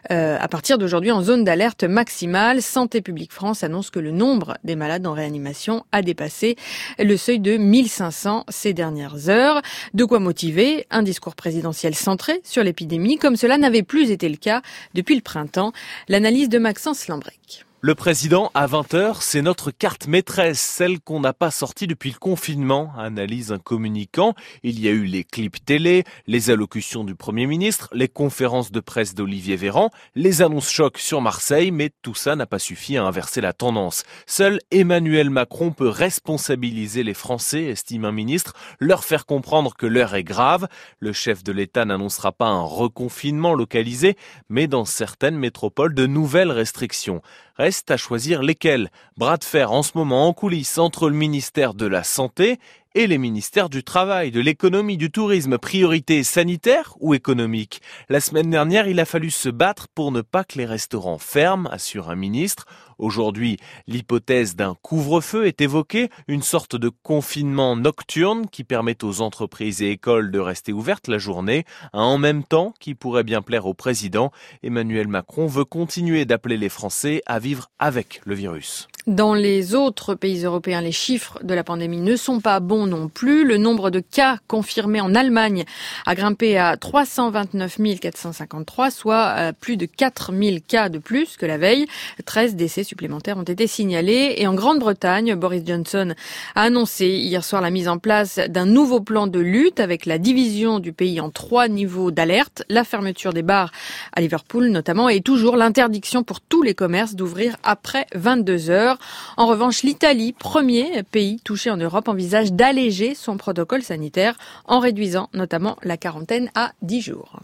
à partir d'aujourd'hui en zone d'alerte maximale, Santé publique France annonce que le nombre des malades en réanimation a dépassé le seuil de 1500 ces dernières heures. De quoi motiver un discours présidentiel centré sur l'épidémie, comme cela n'avait plus été le cas depuis le printemps. L'analyse de Maxence Lambrec. Le président, à 20h, c'est notre carte maîtresse, celle qu'on n'a pas sortie depuis le confinement, analyse un communicant. Il y a eu les clips télé, les allocutions du Premier ministre, les conférences de presse d'Olivier Véran, les annonces chocs sur Marseille, mais tout ça n'a pas suffi à inverser la tendance. Seul Emmanuel Macron peut responsabiliser les Français, estime un ministre, leur faire comprendre que l'heure est grave. Le chef de l'État n'annoncera pas un reconfinement localisé, mais dans certaines métropoles, de nouvelles restrictions. Reste à choisir lesquels. Bras de fer en ce moment en coulisses entre le ministère de la Santé et les ministères du Travail, de l'Économie, du Tourisme. Priorité sanitaire ou économique? La semaine dernière, il a fallu se battre pour ne pas que les restaurants ferment, assure un ministre. Aujourd'hui, l'hypothèse d'un couvre-feu est évoquée, une sorte de confinement nocturne qui permet aux entreprises et écoles de rester ouvertes la journée. Un en même temps qui pourrait bien plaire au président. Emmanuel Macron veut continuer d'appeler les Français à vivre avec le virus. Dans les autres pays européens, les chiffres de la pandémie ne sont pas bons non plus. Le nombre de cas confirmés en Allemagne a grimpé à 329 453, soit plus de 4 000 cas de plus que la veille. 13 décès supplémentaires ont été signalés. Et en Grande-Bretagne, Boris Johnson a annoncé hier soir la mise en place d'un nouveau plan de lutte avec la division du pays en 3 niveaux d'alerte, la fermeture des bars à Liverpool notamment et toujours l'interdiction pour tous les commerces d'ouvrir après 22 heures. En revanche, l'Italie, premier pays touché en Europe, envisage d'alléger son protocole sanitaire en réduisant notamment la quarantaine à 10 jours.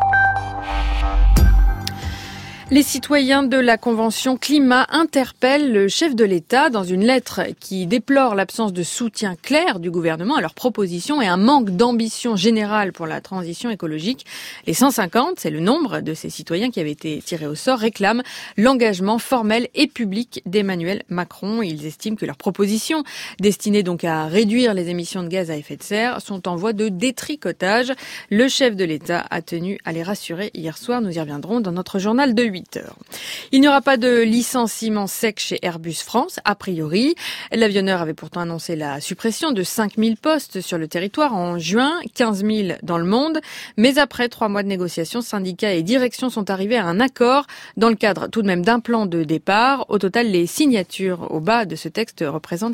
Les citoyens de la Convention Climat interpellent le chef de l'État dans une lettre qui déplore l'absence de soutien clair du gouvernement à leurs propositions et un manque d'ambition générale pour la transition écologique. Les 150, c'est le nombre de ces citoyens qui avaient été tirés au sort, réclament l'engagement formel et public d'Emmanuel Macron. Ils estiment que leurs propositions, destinées donc à réduire les émissions de gaz à effet de serre, sont en voie de détricotage. Le chef de l'État a tenu à les rassurer hier soir. Nous y reviendrons dans notre journal de 8. 8h. Il n'y aura pas de licenciement sec chez Airbus France, a priori. L'avionneur avait pourtant annoncé la suppression de 5000 postes sur le territoire en juin, 15 000 dans le monde. Mais après 3 mois de négociations, syndicats et direction sont arrivés à un accord dans le cadre tout de même d'un plan de départ. Au total, les signatures au bas de ce texte représentent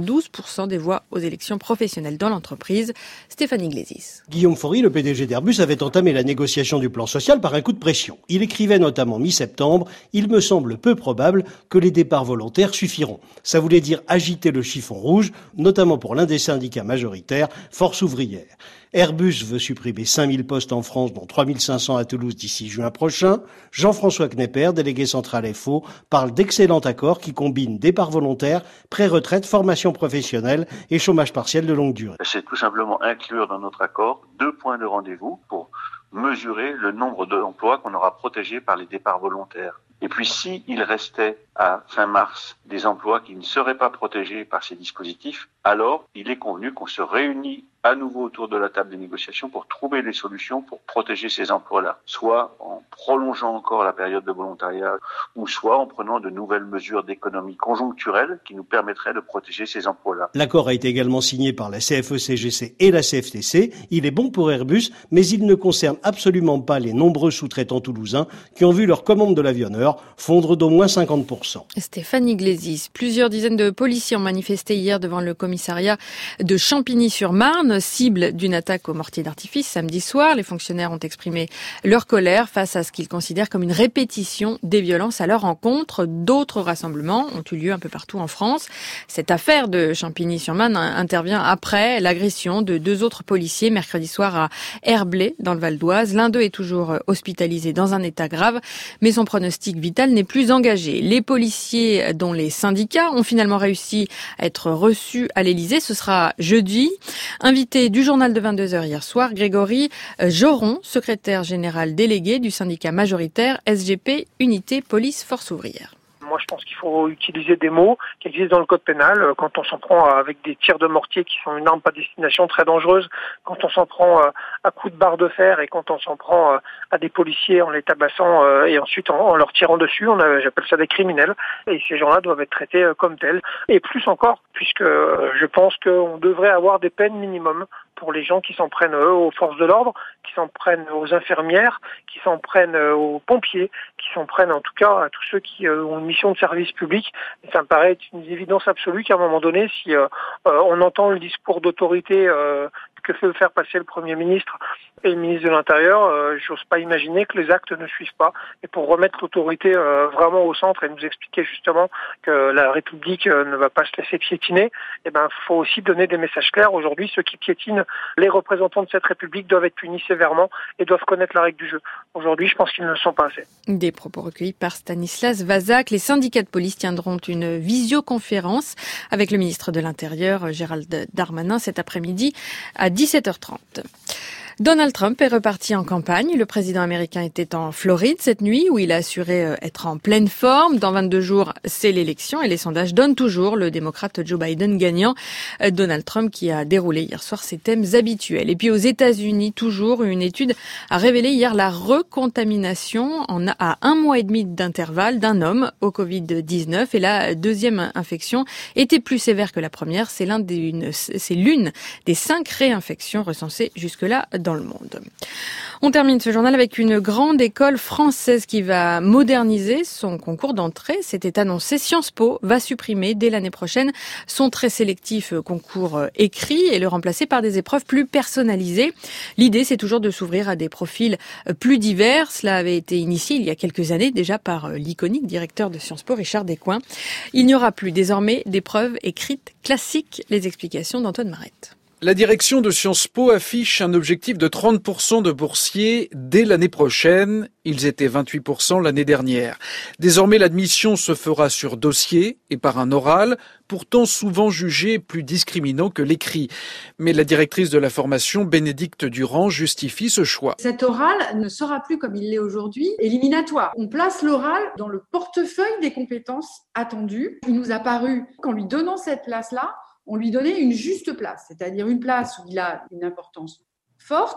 92% des voix aux élections professionnelles dans l'entreprise. Stéphanie Glésis. Guillaume Faury, le PDG d'Airbus, avait entamé la négociation du plan social par un coup de pression. Il écrivait notamment mi-septembre « Il me semble peu probable que les départs volontaires suffiront ». Ça voulait dire agiter le chiffon rouge, notamment pour l'un des syndicats majoritaires, Force ouvrière. Airbus veut supprimer 5000 postes en France, dont 3500 à Toulouse d'ici juin prochain. Jean-François Knepper, délégué central FO, parle d'excellent accord qui combine départ volontaire, pré-retraite, formation professionnelle et chômage partiel de longue durée. C'est tout simplement inclure dans notre accord 2 points de rendez-vous pour mesurer le nombre d'emplois qu'on aura protégés par les départs volontaires. Et puis si il restait à fin mars des emplois qui ne seraient pas protégés par ces dispositifs, alors il est convenu qu'on se réunit à nouveau autour de la table des négociations pour trouver des solutions pour protéger ces emplois-là, soit en prolongeant encore la période de volontariat, ou soit en prenant de nouvelles mesures d'économie conjoncturelle qui nous permettraient de protéger ces emplois-là. L'accord a été également signé par la CFE-CGC et la CFTC. Il est bon pour Airbus, mais il ne concerne absolument pas les nombreux sous-traitants toulousains qui ont vu leur commande de l'avionneur fondre d'au moins 50%. Stéphanie Glésis. Plusieurs dizaines de policiers ont manifesté hier devant le commissariat de Champigny-sur-Marne, cible d'une attaque au mortier d'artifice samedi soir. Les fonctionnaires ont exprimé leur colère face à ce qu'ils considèrent comme une répétition des violences à leur encontre. D'autres rassemblements ont eu lieu un peu partout en France. Cette affaire de Champigny-sur-Marne intervient après l'agression de 2 autres policiers mercredi soir à Herblay, dans le Val d'Oise. L'un d'eux est toujours hospitalisé dans un état grave, mais son pronostic vital n'est plus engagé. Les policiers, dont les syndicats, ont finalement réussi à être reçus à l'Élysée. Ce sera jeudi. Invité du journal de 22h hier soir, Grégory Joron, secrétaire général délégué du syndicat majoritaire SGP Unité Police Force ouvrière. Moi, je pense qu'il faut utiliser des mots qui existent dans le code pénal. Quand on s'en prend avec des tirs de mortier qui sont une arme par destination très dangereuse, quand on s'en prend à coups de barre de fer et quand on s'en prend à des policiers en les tabassant et ensuite en leur tirant dessus, j'appelle ça des criminels. Et ces gens-là doivent être traités comme tels. Et plus encore, puisque je pense qu'on devrait avoir des peines minimum pour les gens qui s'en prennent aux forces de l'ordre, qui s'en prennent aux infirmières, qui s'en prennent aux pompiers, qui s'en prennent en tout cas à tous ceux qui ont une mission de service public. Et ça me paraît une évidence absolue qu'à un moment donné, si on entend le discours d'autorité que veut faire passer le Premier ministre et le ministre de l'Intérieur, j'ose pas imaginer que les actes ne suivent pas. Et pour remettre l'autorité vraiment au centre et nous expliquer justement que la République ne va pas se laisser piétiner, faut aussi donner des messages clairs. Aujourd'hui, ceux qui piétinent les représentants de cette République doivent être punis sévèrement et doivent connaître la règle du jeu. Aujourd'hui, je pense qu'ils ne le sont pas assez. Des propos recueillis par Stanislas Vazak. Les syndicats de police tiendront une visioconférence avec le ministre de l'Intérieur, Gérald Darmanin, cet après-midi à 17h30. Donald Trump est reparti en campagne. Le président américain était en Floride cette nuit où il a assuré être en pleine forme. Dans 22 jours, c'est l'élection et les sondages donnent toujours le démocrate Joe Biden gagnant. Donald Trump qui a déroulé hier soir ses thèmes habituels. Et puis aux États-Unis, toujours, une étude a révélé hier la recontamination à 1 mois et demi d'intervalle d'un homme au Covid-19 et la deuxième infection était plus sévère que la première. C'est l'une des 5 réinfections recensées jusque-là dans le monde. On termine ce journal avec une grande école française qui va moderniser son concours d'entrée. C'était annoncé. Sciences Po va supprimer dès l'année prochaine son très sélectif concours écrit et le remplacer par des épreuves plus personnalisées. L'idée, c'est toujours de s'ouvrir à des profils plus divers. Cela avait été initié il y a quelques années déjà par l'iconique directeur de Sciences Po, Richard Descoings. Il n'y aura plus désormais d'épreuves écrites classiques. Les explications d'Antoine Marette. La direction de Sciences Po affiche un objectif de 30% de boursiers dès l'année prochaine. Ils étaient 28% l'année dernière. Désormais, l'admission se fera sur dossier et par un oral, pourtant souvent jugé plus discriminant que l'écrit. Mais la directrice de la formation, Bénédicte Durand, justifie ce choix. Cet oral ne sera plus, comme il l'est aujourd'hui, éliminatoire. On place l'oral dans le portefeuille des compétences attendues. Il nous a paru qu'en lui donnant cette place-là, on lui donnait une juste place, c'est-à-dire une place où il a une importance forte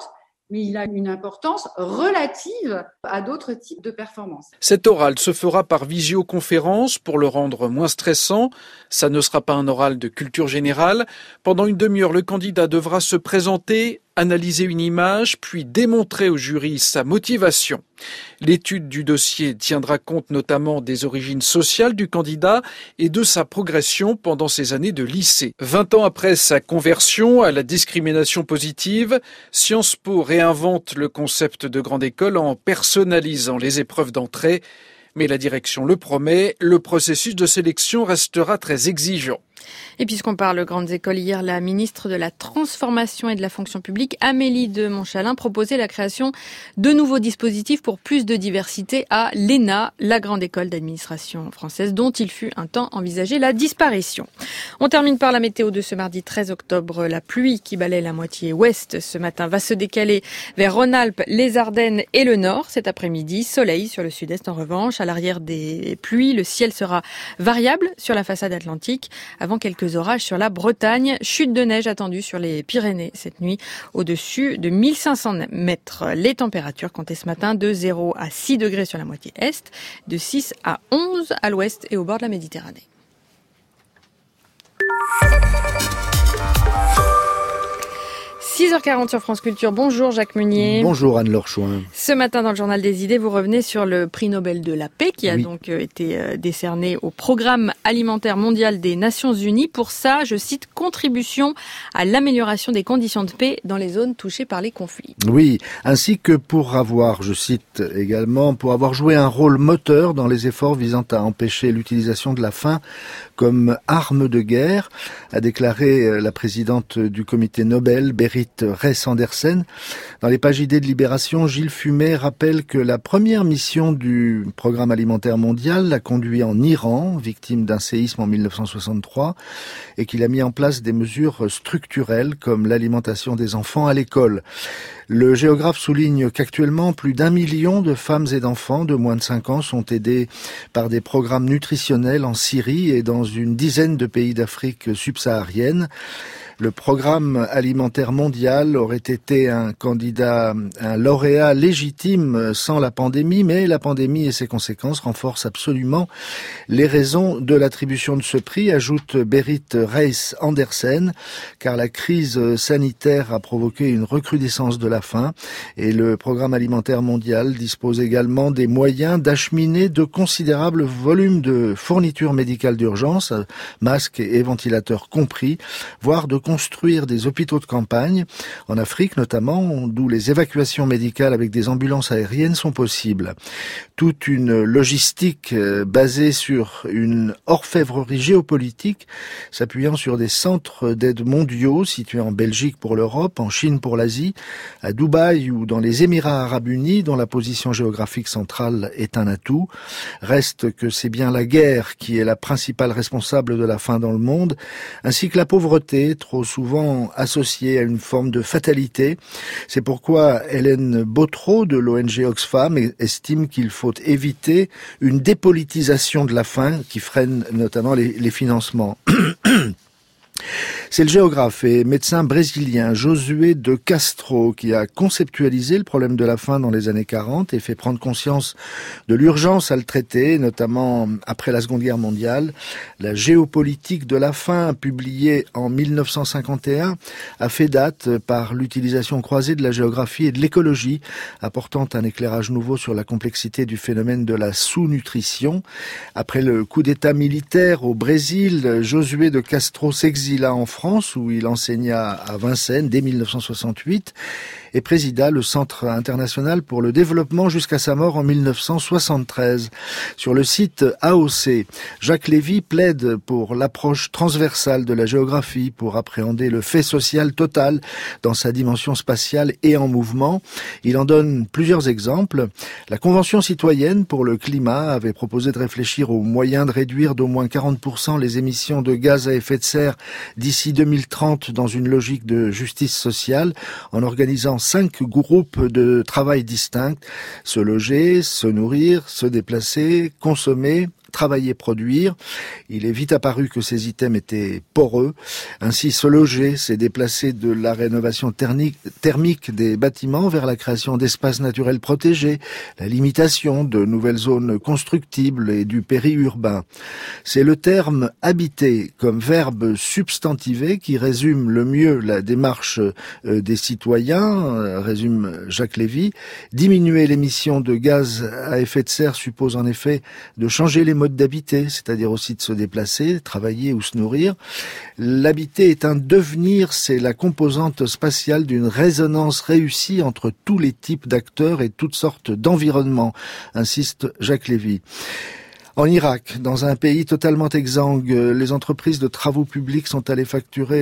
mais il a une importance relative à d'autres types de performances. Cet oral se fera par visioconférence pour le rendre moins stressant. Ça ne sera pas un oral de culture générale. Pendant une demi-heure, le candidat devra se présenter, analyser une image, puis démontrer au jury sa motivation. L'étude du dossier tiendra compte notamment des origines sociales du candidat et de sa progression pendant ses années de lycée. 20 ans après sa conversion à la discrimination positive, Sciences Po réinvente le concept de grande école en personnalisant les épreuves d'entrée. Mais la direction le promet, le processus de sélection restera très exigeant. Et puisqu'on parle grandes écoles, hier, la ministre de la Transformation et de la Fonction publique, Amélie de Montchalin, proposait la création de nouveaux dispositifs pour plus de diversité à l'ENA, la grande école d'administration française, dont il fut un temps envisagé la disparition. On termine par la météo de ce mardi 13 octobre. La pluie qui balaie la moitié ouest ce matin va se décaler vers Rhône-Alpes, les Ardennes et le Nord. Cet après-midi, soleil sur le sud-est en revanche. À l'arrière des pluies, le ciel sera variable sur la façade atlantique, avant quelques orages sur la Bretagne. Chute de neige attendue sur les Pyrénées cette nuit, au-dessus de 1500 mètres. Les températures comptaient ce matin de 0 à 6 degrés sur la moitié est, de 6 à 11 à l'ouest et au bord de la Méditerranée. 6h40 sur France Culture. Bonjour Jacques Munier. Bonjour Anne-Laure Chouin. Ce matin dans le Journal des Idées, vous revenez sur le prix Nobel de la paix qui a donc été décerné au Programme alimentaire mondial des Nations Unies. Pour ça, je cite, contribution à l'amélioration des conditions de paix dans les zones touchées par les conflits. Oui, ainsi que pour avoir, je cite également, pour avoir joué un rôle moteur dans les efforts visant à empêcher l'utilisation de la faim comme arme de guerre, a déclaré la présidente du comité Nobel, Berit Reiss-Andersen. Dans les pages idées de Libération, Gilles Fumet rappelle que la première mission du Programme alimentaire mondial l'a conduit en Iran, victime d'un séisme en 1963, et qu'il a mis en place des mesures structurelles comme l'alimentation des enfants à l'école. Le géographe souligne qu'actuellement, plus d'1 million de femmes et d'enfants de moins de 5 ans sont aidés par des programmes nutritionnels en Syrie et dans une dizaine de pays d'Afrique subsaharienne. Le Programme alimentaire mondial aurait été un lauréat légitime sans la pandémie, mais la pandémie et ses conséquences renforcent absolument les raisons de l'attribution de ce prix, ajoute Berit Reiss-Andersen, car la crise sanitaire a provoqué une recrudescence de la faim et le Programme alimentaire mondial dispose également des moyens d'acheminer de considérables volumes de fournitures médicales d'urgence, masques et ventilateurs compris, voire de construire des hôpitaux de campagne, en Afrique notamment, d'où les évacuations médicales avec des ambulances aériennes sont possibles. Toute une logistique basée sur une orfèvrerie géopolitique, s'appuyant sur des centres d'aide mondiaux situés en Belgique pour l'Europe, en Chine pour l'Asie, à Dubaï ou dans les Émirats arabes unis, dont la position géographique centrale est un atout. Reste que c'est bien la guerre qui est la principale responsable de la faim dans le monde, ainsi que la pauvreté, trop souvent associée à une forme de fatalité. C'est pourquoi Hélène Botreau de l'ONG Oxfam estime qu'il faut éviter une dépolitisation de la faim qui freine notamment les financements. C'est le géographe et médecin brésilien Josué de Castro qui a conceptualisé le problème de la faim dans les années 40 et fait prendre conscience de l'urgence à le traiter, notamment après la Seconde Guerre mondiale. La géopolitique de la faim, publiée en 1951, a fait date par l'utilisation croisée de la géographie et de l'écologie, apportant un éclairage nouveau sur la complexité du phénomène de la sous-nutrition. Après le coup d'État militaire au Brésil, Josué de Castro s'exila en France où il enseigna à Vincennes dès 1968 et présida le Centre international pour le développement jusqu'à sa mort en 1973. Sur le site AOC, Jacques Lévy plaide pour l'approche transversale de la géographie pour appréhender le fait social total dans sa dimension spatiale et en mouvement. Il en donne plusieurs exemples. La Convention citoyenne pour le climat avait proposé de réfléchir aux moyens de réduire d'au moins 40% les émissions de gaz à effet de serre d'ici 2030 dans une logique de justice sociale en organisant 5 groupes de travail distincts: se loger, se nourrir, se déplacer, consommer, travailler, produire. Il est vite apparu que ces items étaient poreux. Ainsi, se loger, c'est déplacer de la rénovation thermique des bâtiments vers la création d'espaces naturels protégés, la limitation de nouvelles zones constructibles et du périurbain. C'est le terme « habiter » comme verbe substantivé qui résume le mieux la démarche des citoyens, résume Jacques Lévy. Diminuer l'émission de gaz à effet de serre suppose en effet de changer les modes d'habiter, c'est-à-dire aussi de se déplacer, travailler ou se nourrir. L'habiter est un devenir, c'est la composante spatiale d'une résonance réussie entre tous les types d'acteurs et toutes sortes d'environnements, insiste Jacques Lévy. En Irak, dans un pays totalement exsangue, les entreprises de travaux publics sont allées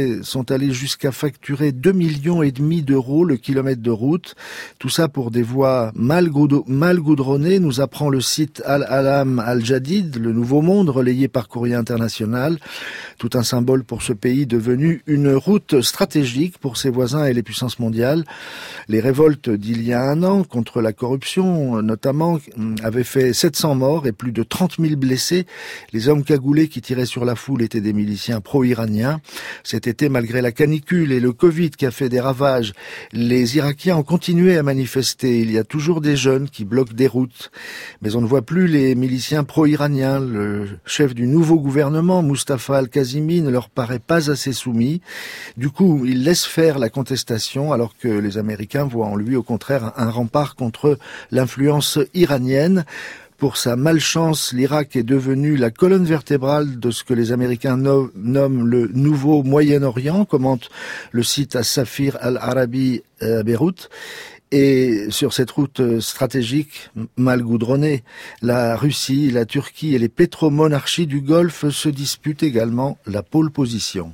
jusqu'à facturer 2,5 millions d'euros le kilomètre de route. Tout ça pour des voies mal goudronnées, nous apprend le site Al-Alam Al-Jadid, le Nouveau Monde, relayé par Courrier International. Tout un symbole pour ce pays devenu une route stratégique pour ses voisins et les puissances mondiales. Les révoltes d'il y a un an contre la corruption, notamment, avaient fait 700 morts et plus de 30 000 blessés. Les hommes cagoulés qui tiraient sur la foule étaient des miliciens pro-iraniens. Cet été, malgré la canicule et le Covid qui a fait des ravages, les Irakiens ont continué à manifester. Il y a toujours des jeunes qui bloquent des routes. Mais on ne voit plus les miliciens pro-iraniens. Le chef du nouveau gouvernement, Mustafa Al-Kazimi, ne leur paraît pas assez soumis. Du coup, il laisse faire la contestation alors que les Américains voient en lui, au contraire, un rempart contre l'influence iranienne. Pour sa malchance, l'Irak est devenu la colonne vertébrale de ce que les Américains nomment le nouveau Moyen-Orient, commente le site As-Safir Al-Arabi à Beyrouth. Et sur cette route stratégique mal goudronnée, la Russie, la Turquie et les pétromonarchies du Golfe se disputent également la pole position.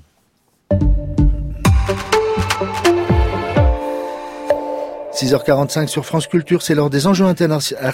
« 6h45 sur France Culture, c'est l'heure des enjeux internationaux.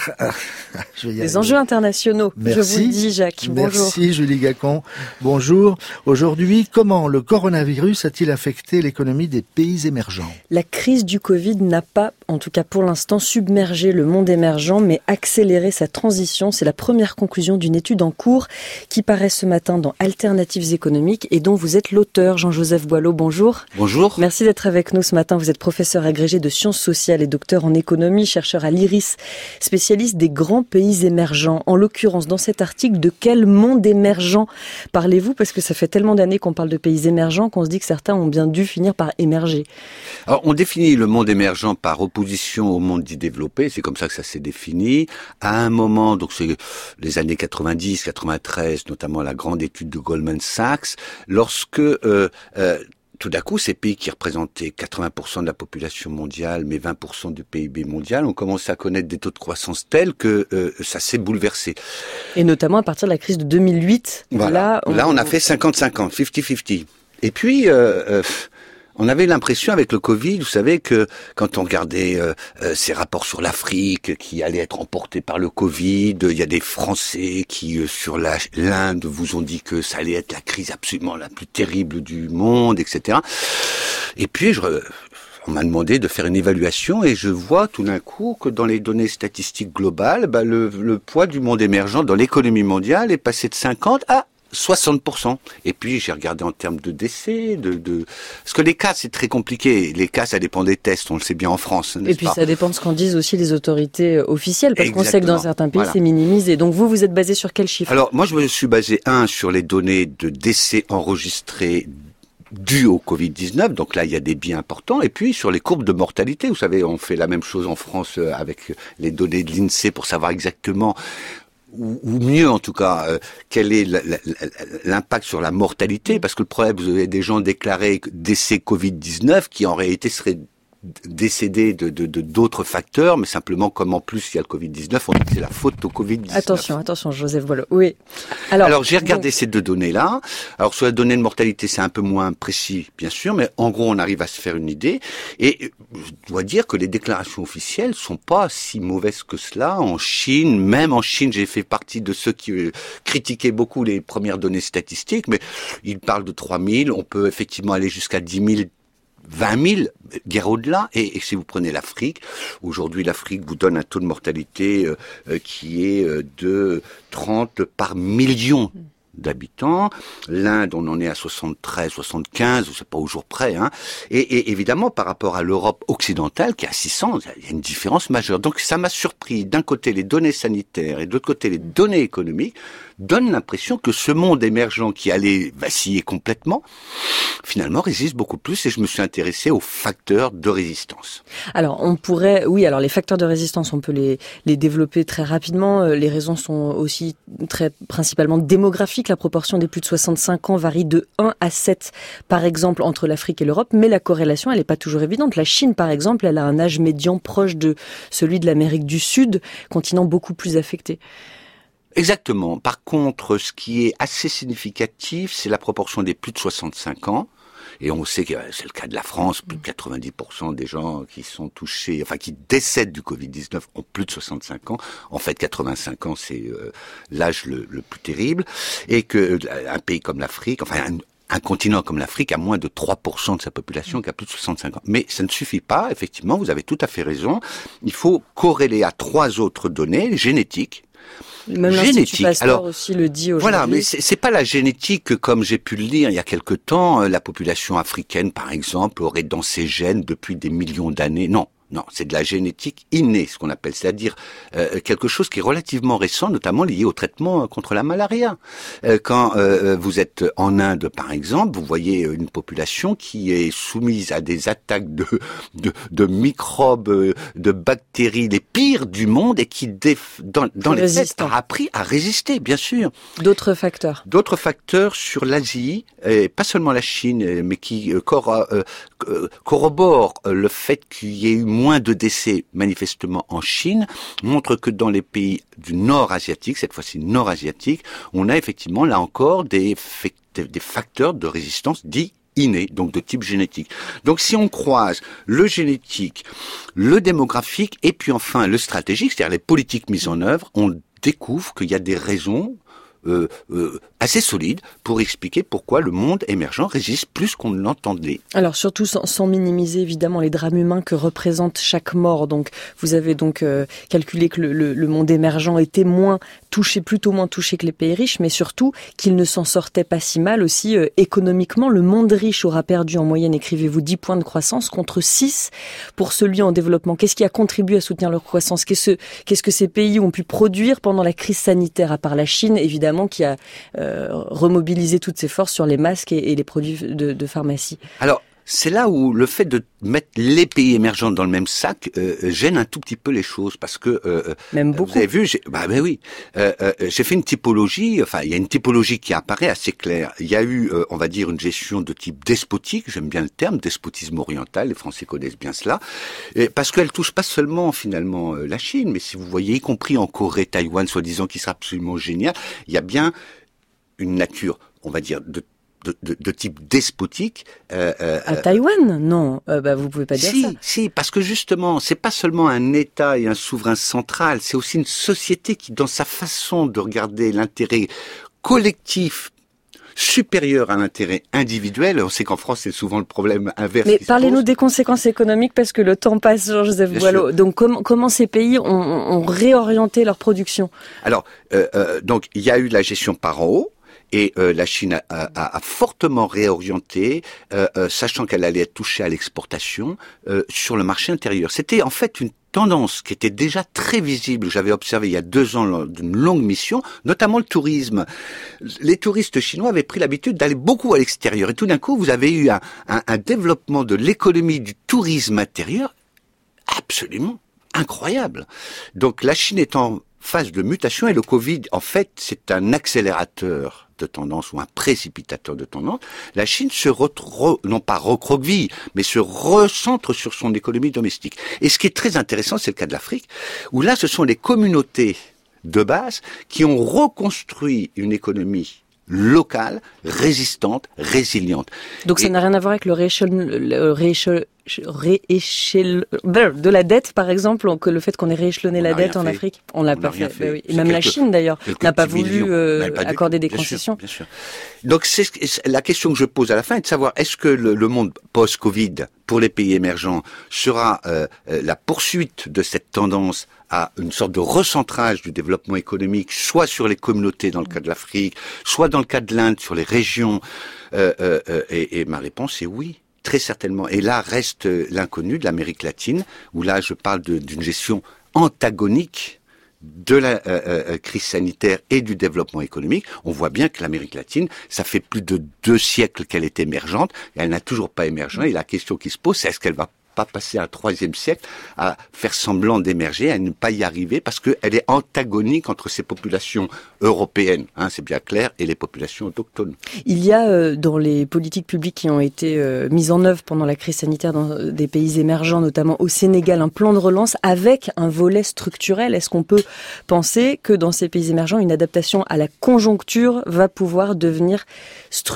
Les enjeux internationaux, merci, je vous le dis, Jacques. Bonjour. Merci, Julie Gacon. Bonjour. Aujourd'hui, comment le coronavirus a-t-il affecté l'économie des pays émergents ? La crise du Covid n'a pas, en tout cas pour l'instant, submergé le monde émergent, mais accéléré sa transition. C'est la première conclusion d'une étude en cours qui paraît ce matin dans Alternatives économiques et dont vous êtes l'auteur, Jean-Joseph Boileau. Bonjour. Bonjour. Merci d'être avec nous ce matin. Vous êtes professeur agrégé de sciences sociales et docteur en économie, chercheur à l'IRIS, spécialiste des grands pays émergents. En l'occurrence, dans cet article, de quel monde émergent parlez-vous ? Parce que ça fait tellement d'années qu'on parle de pays émergents qu'on se dit que certains ont bien dû finir par émerger. Alors, on définit le monde émergent par opposition au monde dit développé. C'est comme ça que ça s'est défini. À un moment, donc c'est les années 90, 93, notamment la grande étude de Goldman Sachs, lorsque tout d'un coup, ces pays qui représentaient 80% de la population mondiale, mais 20% du PIB mondial, ont commencé à connaître des taux de croissance tels que ça s'est bouleversé. Et notamment à partir de la crise de 2008. Voilà. Là, on a fait 50-50, 50-50. Et puis, on avait l'impression avec le Covid, vous savez, que quand on regardait ces rapports sur l'Afrique qui allait être emportés par le Covid, il y a des Français qui, sur l'Inde, vous ont dit que ça allait être la crise absolument la plus terrible du monde, etc. Et puis, on m'a demandé de faire une évaluation et je vois tout d'un coup que dans les données statistiques globales, le poids du monde émergent dans l'économie mondiale est passé de 50 à 60%. Et puis, j'ai regardé en termes de décès, parce que les cas, c'est très compliqué. Les cas, ça dépend des tests, on le sait bien en France, n'est-ce pas ? Et puis, ça dépend de ce qu'en disent aussi les autorités officielles, parce qu'on sait que dans certains pays, c'est minimisé. Donc, vous êtes basé sur quel chiffre ? Alors, moi, je me suis basé, sur les données de décès enregistrés dû au Covid-19, donc là il y a des biais importants, et puis sur les courbes de mortalité, vous savez, on fait la même chose en France avec les données de l'INSEE pour savoir exactement ou mieux en tout cas, quel est l'impact sur la mortalité, parce que le problème, vous avez des gens déclarés décès Covid-19 qui en réalité seraient décédés de d'autres facteurs, mais simplement comme en plus il y a le Covid-19, on dit que c'est la faute au Covid-19. Attention, Joseph Boileau. Oui. Alors j'ai regardé ces deux données-là. Alors sur la donnée de mortalité, c'est un peu moins précis, bien sûr, mais en gros, on arrive à se faire une idée. Et je dois dire que les déclarations officielles sont pas si mauvaises que cela. En Chine, même en Chine, j'ai fait partie de ceux qui critiquaient beaucoup les premières données statistiques, mais ils parlent de 3000. On peut effectivement aller jusqu'à 10 000 20 000, guère au-delà. Et si vous prenez l'Afrique, aujourd'hui l'Afrique vous donne un taux de mortalité qui est de 30 par million d'habitants. L'Inde, on en est à 73, 75, c'est pas au jour près. Hein. Et évidemment, par rapport à l'Europe occidentale, qui est à 600, il y a une différence majeure. Donc ça m'a surpris, d'un côté les données sanitaires et de l'autre côté les données économiques, donnent l'impression que ce monde émergent qui allait vaciller complètement, finalement résiste beaucoup plus, et je me suis intéressé aux facteurs de résistance. Alors alors les facteurs de résistance, on peut les développer très rapidement. Les raisons sont aussi principalement démographiques. La proportion des plus de 65 ans varie de 1 à 7, par exemple, entre l'Afrique et l'Europe, mais la corrélation, elle n'est pas toujours évidente. La Chine, par exemple, elle a un âge médian proche de celui de l'Amérique du Sud, continent beaucoup plus affecté. Exactement. Par contre, ce qui est assez significatif, c'est la proportion des plus de 65 ans. Et on sait que c'est le cas de la France, plus de 90% des gens qui sont touchés, qui décèdent du Covid-19 ont plus de 65 ans. En fait, 85 ans, c'est l'âge le plus terrible. Et que un pays comme l'Afrique, un continent comme l'Afrique a moins de 3% de sa population qui a plus de 65 ans. Mais ça ne suffit pas, effectivement, vous avez tout à fait raison. Il faut corréler à 3 autres données génétiques. Même l'Institut Pasteur aussi le dit aujourd'hui. Voilà, mais c'est pas la génétique comme j'ai pu le lire il y a quelque temps. La population africaine, par exemple, aurait dans ses gènes depuis des millions d'années. Non, c'est de la génétique innée, ce qu'on appelle, c'est-à-dire quelque chose qui est relativement récent, notamment lié au traitement contre la malaria. Quand vous êtes en Inde, par exemple, vous voyez une population qui est soumise à des attaques de microbes, de bactéries, les pires du monde, et qui, dans les faits, a appris à résister, bien sûr. D'autres facteurs sur l'Asie, et pas seulement la Chine, mais qui corroborent le fait qu'il y ait eu moins de décès manifestement en Chine, montre que dans les pays du nord asiatique, cette fois-ci nord-asiatique, on a effectivement là encore des facteurs de résistance dits innés, donc de type génétique. Donc si on croise le génétique, le démographique et puis enfin le stratégique, c'est-à-dire les politiques mises en œuvre, on découvre qu'il y a des raisons assez solide pour expliquer pourquoi le monde émergent résiste plus qu'on ne l'entendait. Alors surtout sans minimiser évidemment les drames humains que représente chaque mort. Donc vous avez calculé que le monde émergent était plutôt moins touché que les pays riches, mais surtout qu'il ne s'en sortait pas si mal aussi économiquement. Le monde riche aura perdu en moyenne, écrivez-vous, 10 points de croissance contre 6 pour celui en développement. Qu'est-ce qui a contribué à soutenir leur croissance ? Qu'est-ce que ces pays ont pu produire pendant la crise sanitaire, à part la Chine, évidemment, qui a remobilisé toutes ses forces sur les masques et les produits de pharmacie. Alors, c'est là où le fait de mettre les pays émergents dans le même sac gêne un tout petit peu les choses, parce que même beaucoup. Vous avez vu, j'ai fait une typologie. Enfin, il y a une typologie qui apparaît assez claire. Il y a eu, on va dire, une gestion de type despotique. J'aime bien le terme, despotisme oriental. Les Français connaissent bien cela, parce qu'elle touche pas seulement finalement la Chine, mais si vous voyez, y compris en Corée, Taïwan, soi-disant, qui sera absolument génial, il y a bien une nature, on va dire, de type despotique. À Taïwan, non, vous pouvez pas dire ça. Si, parce que justement, c'est pas seulement un État et un souverain central, c'est aussi une société qui, dans sa façon de regarder l'intérêt collectif, supérieur à l'intérêt individuel. On sait qu'en France, c'est souvent le problème inverse. Mais parlez-nous des conséquences économiques, parce que le temps passe, Jean-Joseph Boileau. Donc, comment ces pays ont réorienté leur production? Alors, donc, il y a eu la gestion par en haut. Et la Chine a fortement réorienté, sachant qu'elle allait être touchée à l'exportation sur le marché intérieur. C'était en fait une tendance qui était déjà très visible. J'avais observé il y a 2 ans d'une longue mission, notamment le tourisme. Les touristes chinois avaient pris l'habitude d'aller beaucoup à l'extérieur. Et tout d'un coup, vous avez eu un développement de l'économie du tourisme intérieur absolument incroyable. Donc la Chine est en phase de mutation, et le Covid, en fait, c'est un accélérateur de tendance ou un précipitateur de tendance. La Chine non pas recroqueville, mais se recentre sur son économie domestique. Et ce qui est très intéressant, c'est le cas de l'Afrique, où là, ce sont les communautés de base qui ont reconstruit une économie locale, résistante, résiliente. Donc ça n'a rien à voir avec le de la dette, par exemple, que le fait qu'on ait rééchelonné la dette en Afrique. On l'a pas fait. Oui. Et même la Chine, d'ailleurs, n'a pas voulu accorder des concessions. Bien sûr. Donc la question que je pose à la fin est de savoir, est-ce que le monde post-Covid, pour les pays émergents, sera la poursuite de cette tendance à une sorte de recentrage du développement économique, soit sur les communautés dans le cas de l'Afrique, soit dans le cas de l'Inde, sur les régions, et ma réponse est oui. Très certainement. Et là reste l'inconnu de l'Amérique latine, où là je parle d'une gestion antagonique de la crise sanitaire et du développement économique. On voit bien que l'Amérique latine, ça fait plus de 2 siècles qu'elle est émergente, et elle n'a toujours pas émergé. Et la question qui se pose, c'est est-ce qu'elle va pas passer un 3e siècle à faire semblant d'émerger, à ne pas y arriver, parce qu'elle est antagonique entre ces populations européennes, c'est bien clair, et les populations autochtones. Il y a dans les politiques publiques qui ont été mises en œuvre pendant la crise sanitaire dans des pays émergents, notamment au Sénégal, un plan de relance avec un volet structurel. Est-ce qu'on peut penser que dans ces pays émergents, une adaptation à la conjoncture va pouvoir devenir structurelle ?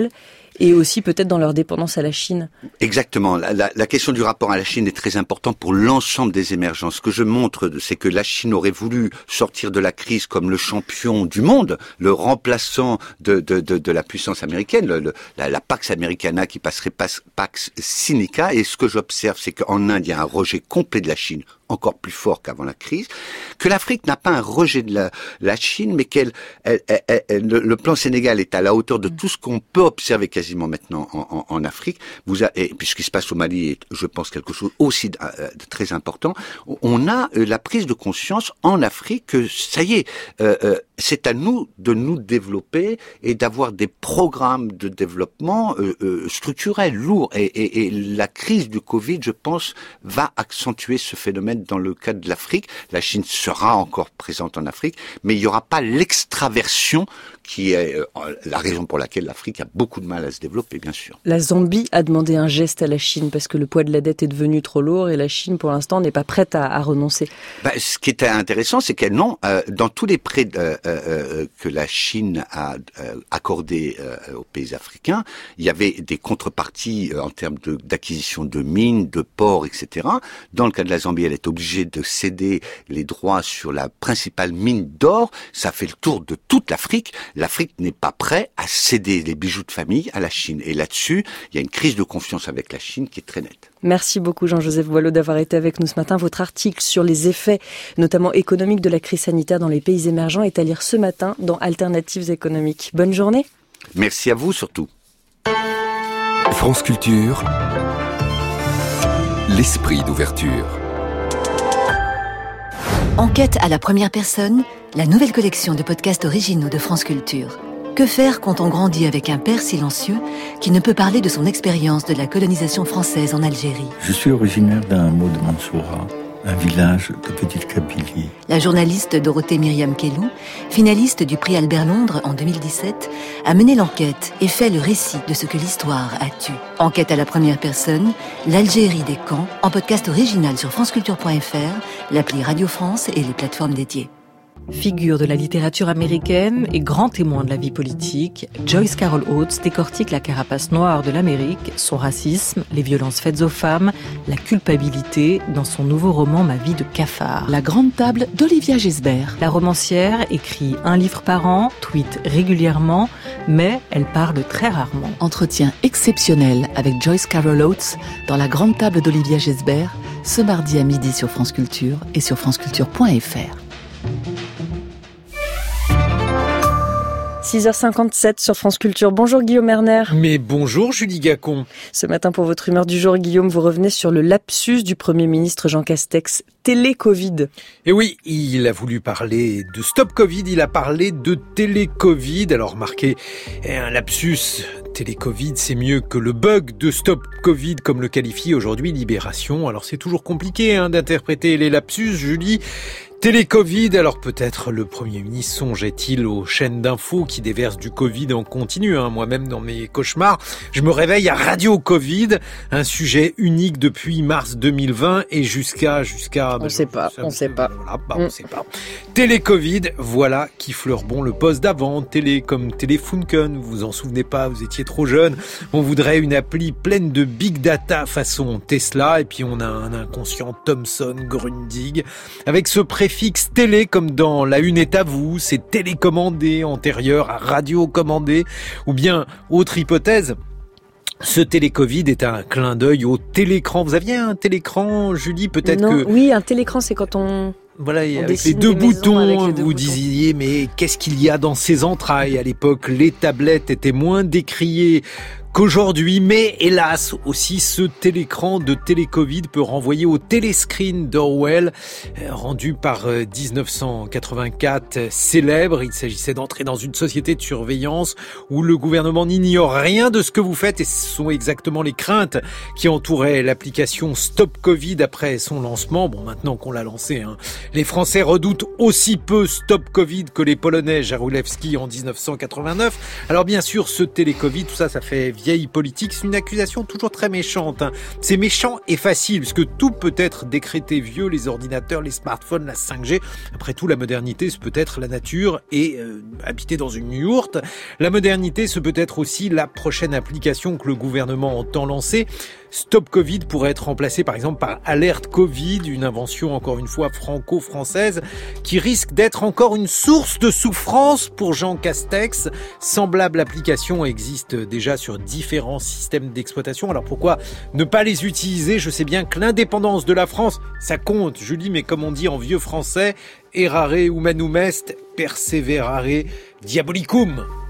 Et aussi peut-être dans leur dépendance à la Chine. Exactement. La question du rapport à la Chine est très importante pour l'ensemble des émergents. Ce que je montre, c'est que la Chine aurait voulu sortir de la crise comme le champion du monde, le remplaçant de la puissance américaine, la Pax Americana qui passerait Pax Sinica. Et ce que j'observe, c'est qu'en Inde, il y a un rejet complet de la Chine, encore plus fort qu'avant la crise, que l'Afrique n'a pas un rejet de la Chine, mais le plan Sénégal est à la hauteur de tout ce qu'on peut observer quasiment maintenant en Afrique. Et puis ce qui se passe au Mali est, je pense, quelque chose aussi de très important. On a la prise de conscience en Afrique que ça y est, c'est à nous de nous développer et d'avoir des programmes de développement structurels, lourds. Et la crise du Covid, je pense, va accentuer ce phénomène dans le cas de l'Afrique. La Chine sera encore présente en Afrique, mais il n'y aura pas l'extraversion qui est la raison pour laquelle l'Afrique a beaucoup de mal à se développer, bien sûr. La Zambie a demandé un geste à la Chine parce que le poids de la dette est devenu trop lourd et la Chine, pour l'instant, n'est pas prête à renoncer. Ce qui est intéressant, c'est qu'elle dans tous les prêts que la Chine a accordés aux pays africains, il y avait des contreparties en termes d'acquisition de mines, de ports, etc. Dans le cas de la Zambie, elle est obligée de céder les droits sur la principale mine d'or. Ça fait le tour de toute l'Afrique. L'Afrique n'est pas prête à céder les bijoux de famille à la Chine. Et là-dessus, il y a une crise de confiance avec la Chine qui est très nette. Merci beaucoup Jean-Joseph Boileau d'avoir été avec nous ce matin. Votre article sur les effets, notamment économiques, de la crise sanitaire dans les pays émergents est à lire ce matin dans Alternatives économiques. Bonne journée. Merci à vous surtout. France Culture, l'esprit d'ouverture. Enquête à la première personne, la nouvelle collection de podcasts originaux de France Culture. Que faire quand on grandit avec un père silencieux qui ne peut parler de son expérience de la colonisation française en Algérie? Je suis originaire d'un hameau de Mansoura, un village de Petite Kabylie. La journaliste Dorothée Myriam Kellou, finaliste du prix Albert Londres en 2017, a mené l'enquête et fait le récit de ce que l'histoire a tué. Enquête à la première personne, l'Algérie des camps, en podcast original sur franceculture.fr, l'appli Radio France et les plateformes dédiées. Figure de la littérature américaine et grand témoin de la vie politique, Joyce Carol Oates décortique la carapace noire de l'Amérique, son racisme, les violences faites aux femmes, la culpabilité dans son nouveau roman Ma vie de cafard. La grande table d'Olivia Gesbert. La romancière écrit un livre par an, tweet régulièrement, mais elle parle très rarement. Entretien exceptionnel avec Joyce Carol Oates dans La grande table d'Olivia Gesbert, ce mardi à midi sur France Culture et sur franceculture.fr. 6h57 sur France Culture. Bonjour Guillaume Erner. Mais bonjour Julie Gacon. Ce matin pour votre humeur du jour, Guillaume, vous revenez sur le lapsus du Premier ministre Jean Castex, télé-Covid. Et oui, il a voulu parler de Stop Covid, il a parlé de télé-Covid. Alors remarquez, un lapsus télé-Covid, c'est mieux que le bug de Stop Covid, comme le qualifie aujourd'hui Libération. Alors c'est toujours compliqué d'interpréter les lapsus, Julie. Télé-Covid, alors peut-être le Premier ministre songeait-il aux chaînes d'infos qui déversent du Covid en continu. Moi-même, dans mes cauchemars, je me réveille à Radio Covid, un sujet unique depuis mars 2020 et jusqu'à... On sait pas. On sait pas. Télé-Covid, voilà qui fleure bon le poste d'avant. Télé comme Téléfunken, vous vous en souvenez pas, vous étiez trop jeune. On voudrait une appli pleine de big data façon Tesla et puis on a un inconscient Thomson Grundig avec ce préfixe télé comme dans La Une est à vous, c'est télécommandé antérieur à radio-commandé, ou bien, autre hypothèse, ce télécovid est un clin d'œil au télécran. Vous aviez un télécran, Julie, peut-être non, que... Oui, un télécran, c'est quand on... Voilà, avec les deux boutons, vous disiez, mais qu'est-ce qu'il y a dans ces entrailles? À l'époque, les tablettes étaient moins décriées qu'aujourd'hui, mais hélas, aussi ce télécran de télécovid peut renvoyer au téléscreen d'Orwell, rendu par 1984 célèbre. Il s'agissait d'entrer dans une société de surveillance où le gouvernement n'ignore rien de ce que vous faites, et ce sont exactement les craintes qui entouraient l'application Stop Covid après son lancement. Bon, maintenant qu'on l'a lancé, les Français redoutent aussi peu Stop Covid que les Polonais Jaroulewski en 1989. Alors bien sûr, ce télécovid, tout ça, ça fait vieille politique, c'est une accusation toujours très méchante. C'est méchant et facile, puisque tout peut être décrété vieux, les ordinateurs, les smartphones, la 5G. Après tout, la modernité, c'est peut-être la nature et habiter dans une yourte. La modernité, c'est peut-être aussi la prochaine application que le gouvernement entend lancer. Stop Covid pourrait être remplacé par exemple par Alerte Covid, une invention encore une fois franco-française qui risque d'être encore une source de souffrance pour Jean Castex. Semblable application existe déjà sur différents systèmes d'exploitation. Alors pourquoi ne pas les utiliser? Je sais bien que l'indépendance de la France, ça compte, Julie, mais comme on dit en vieux français, errare humanum est, perseverare diabolicum.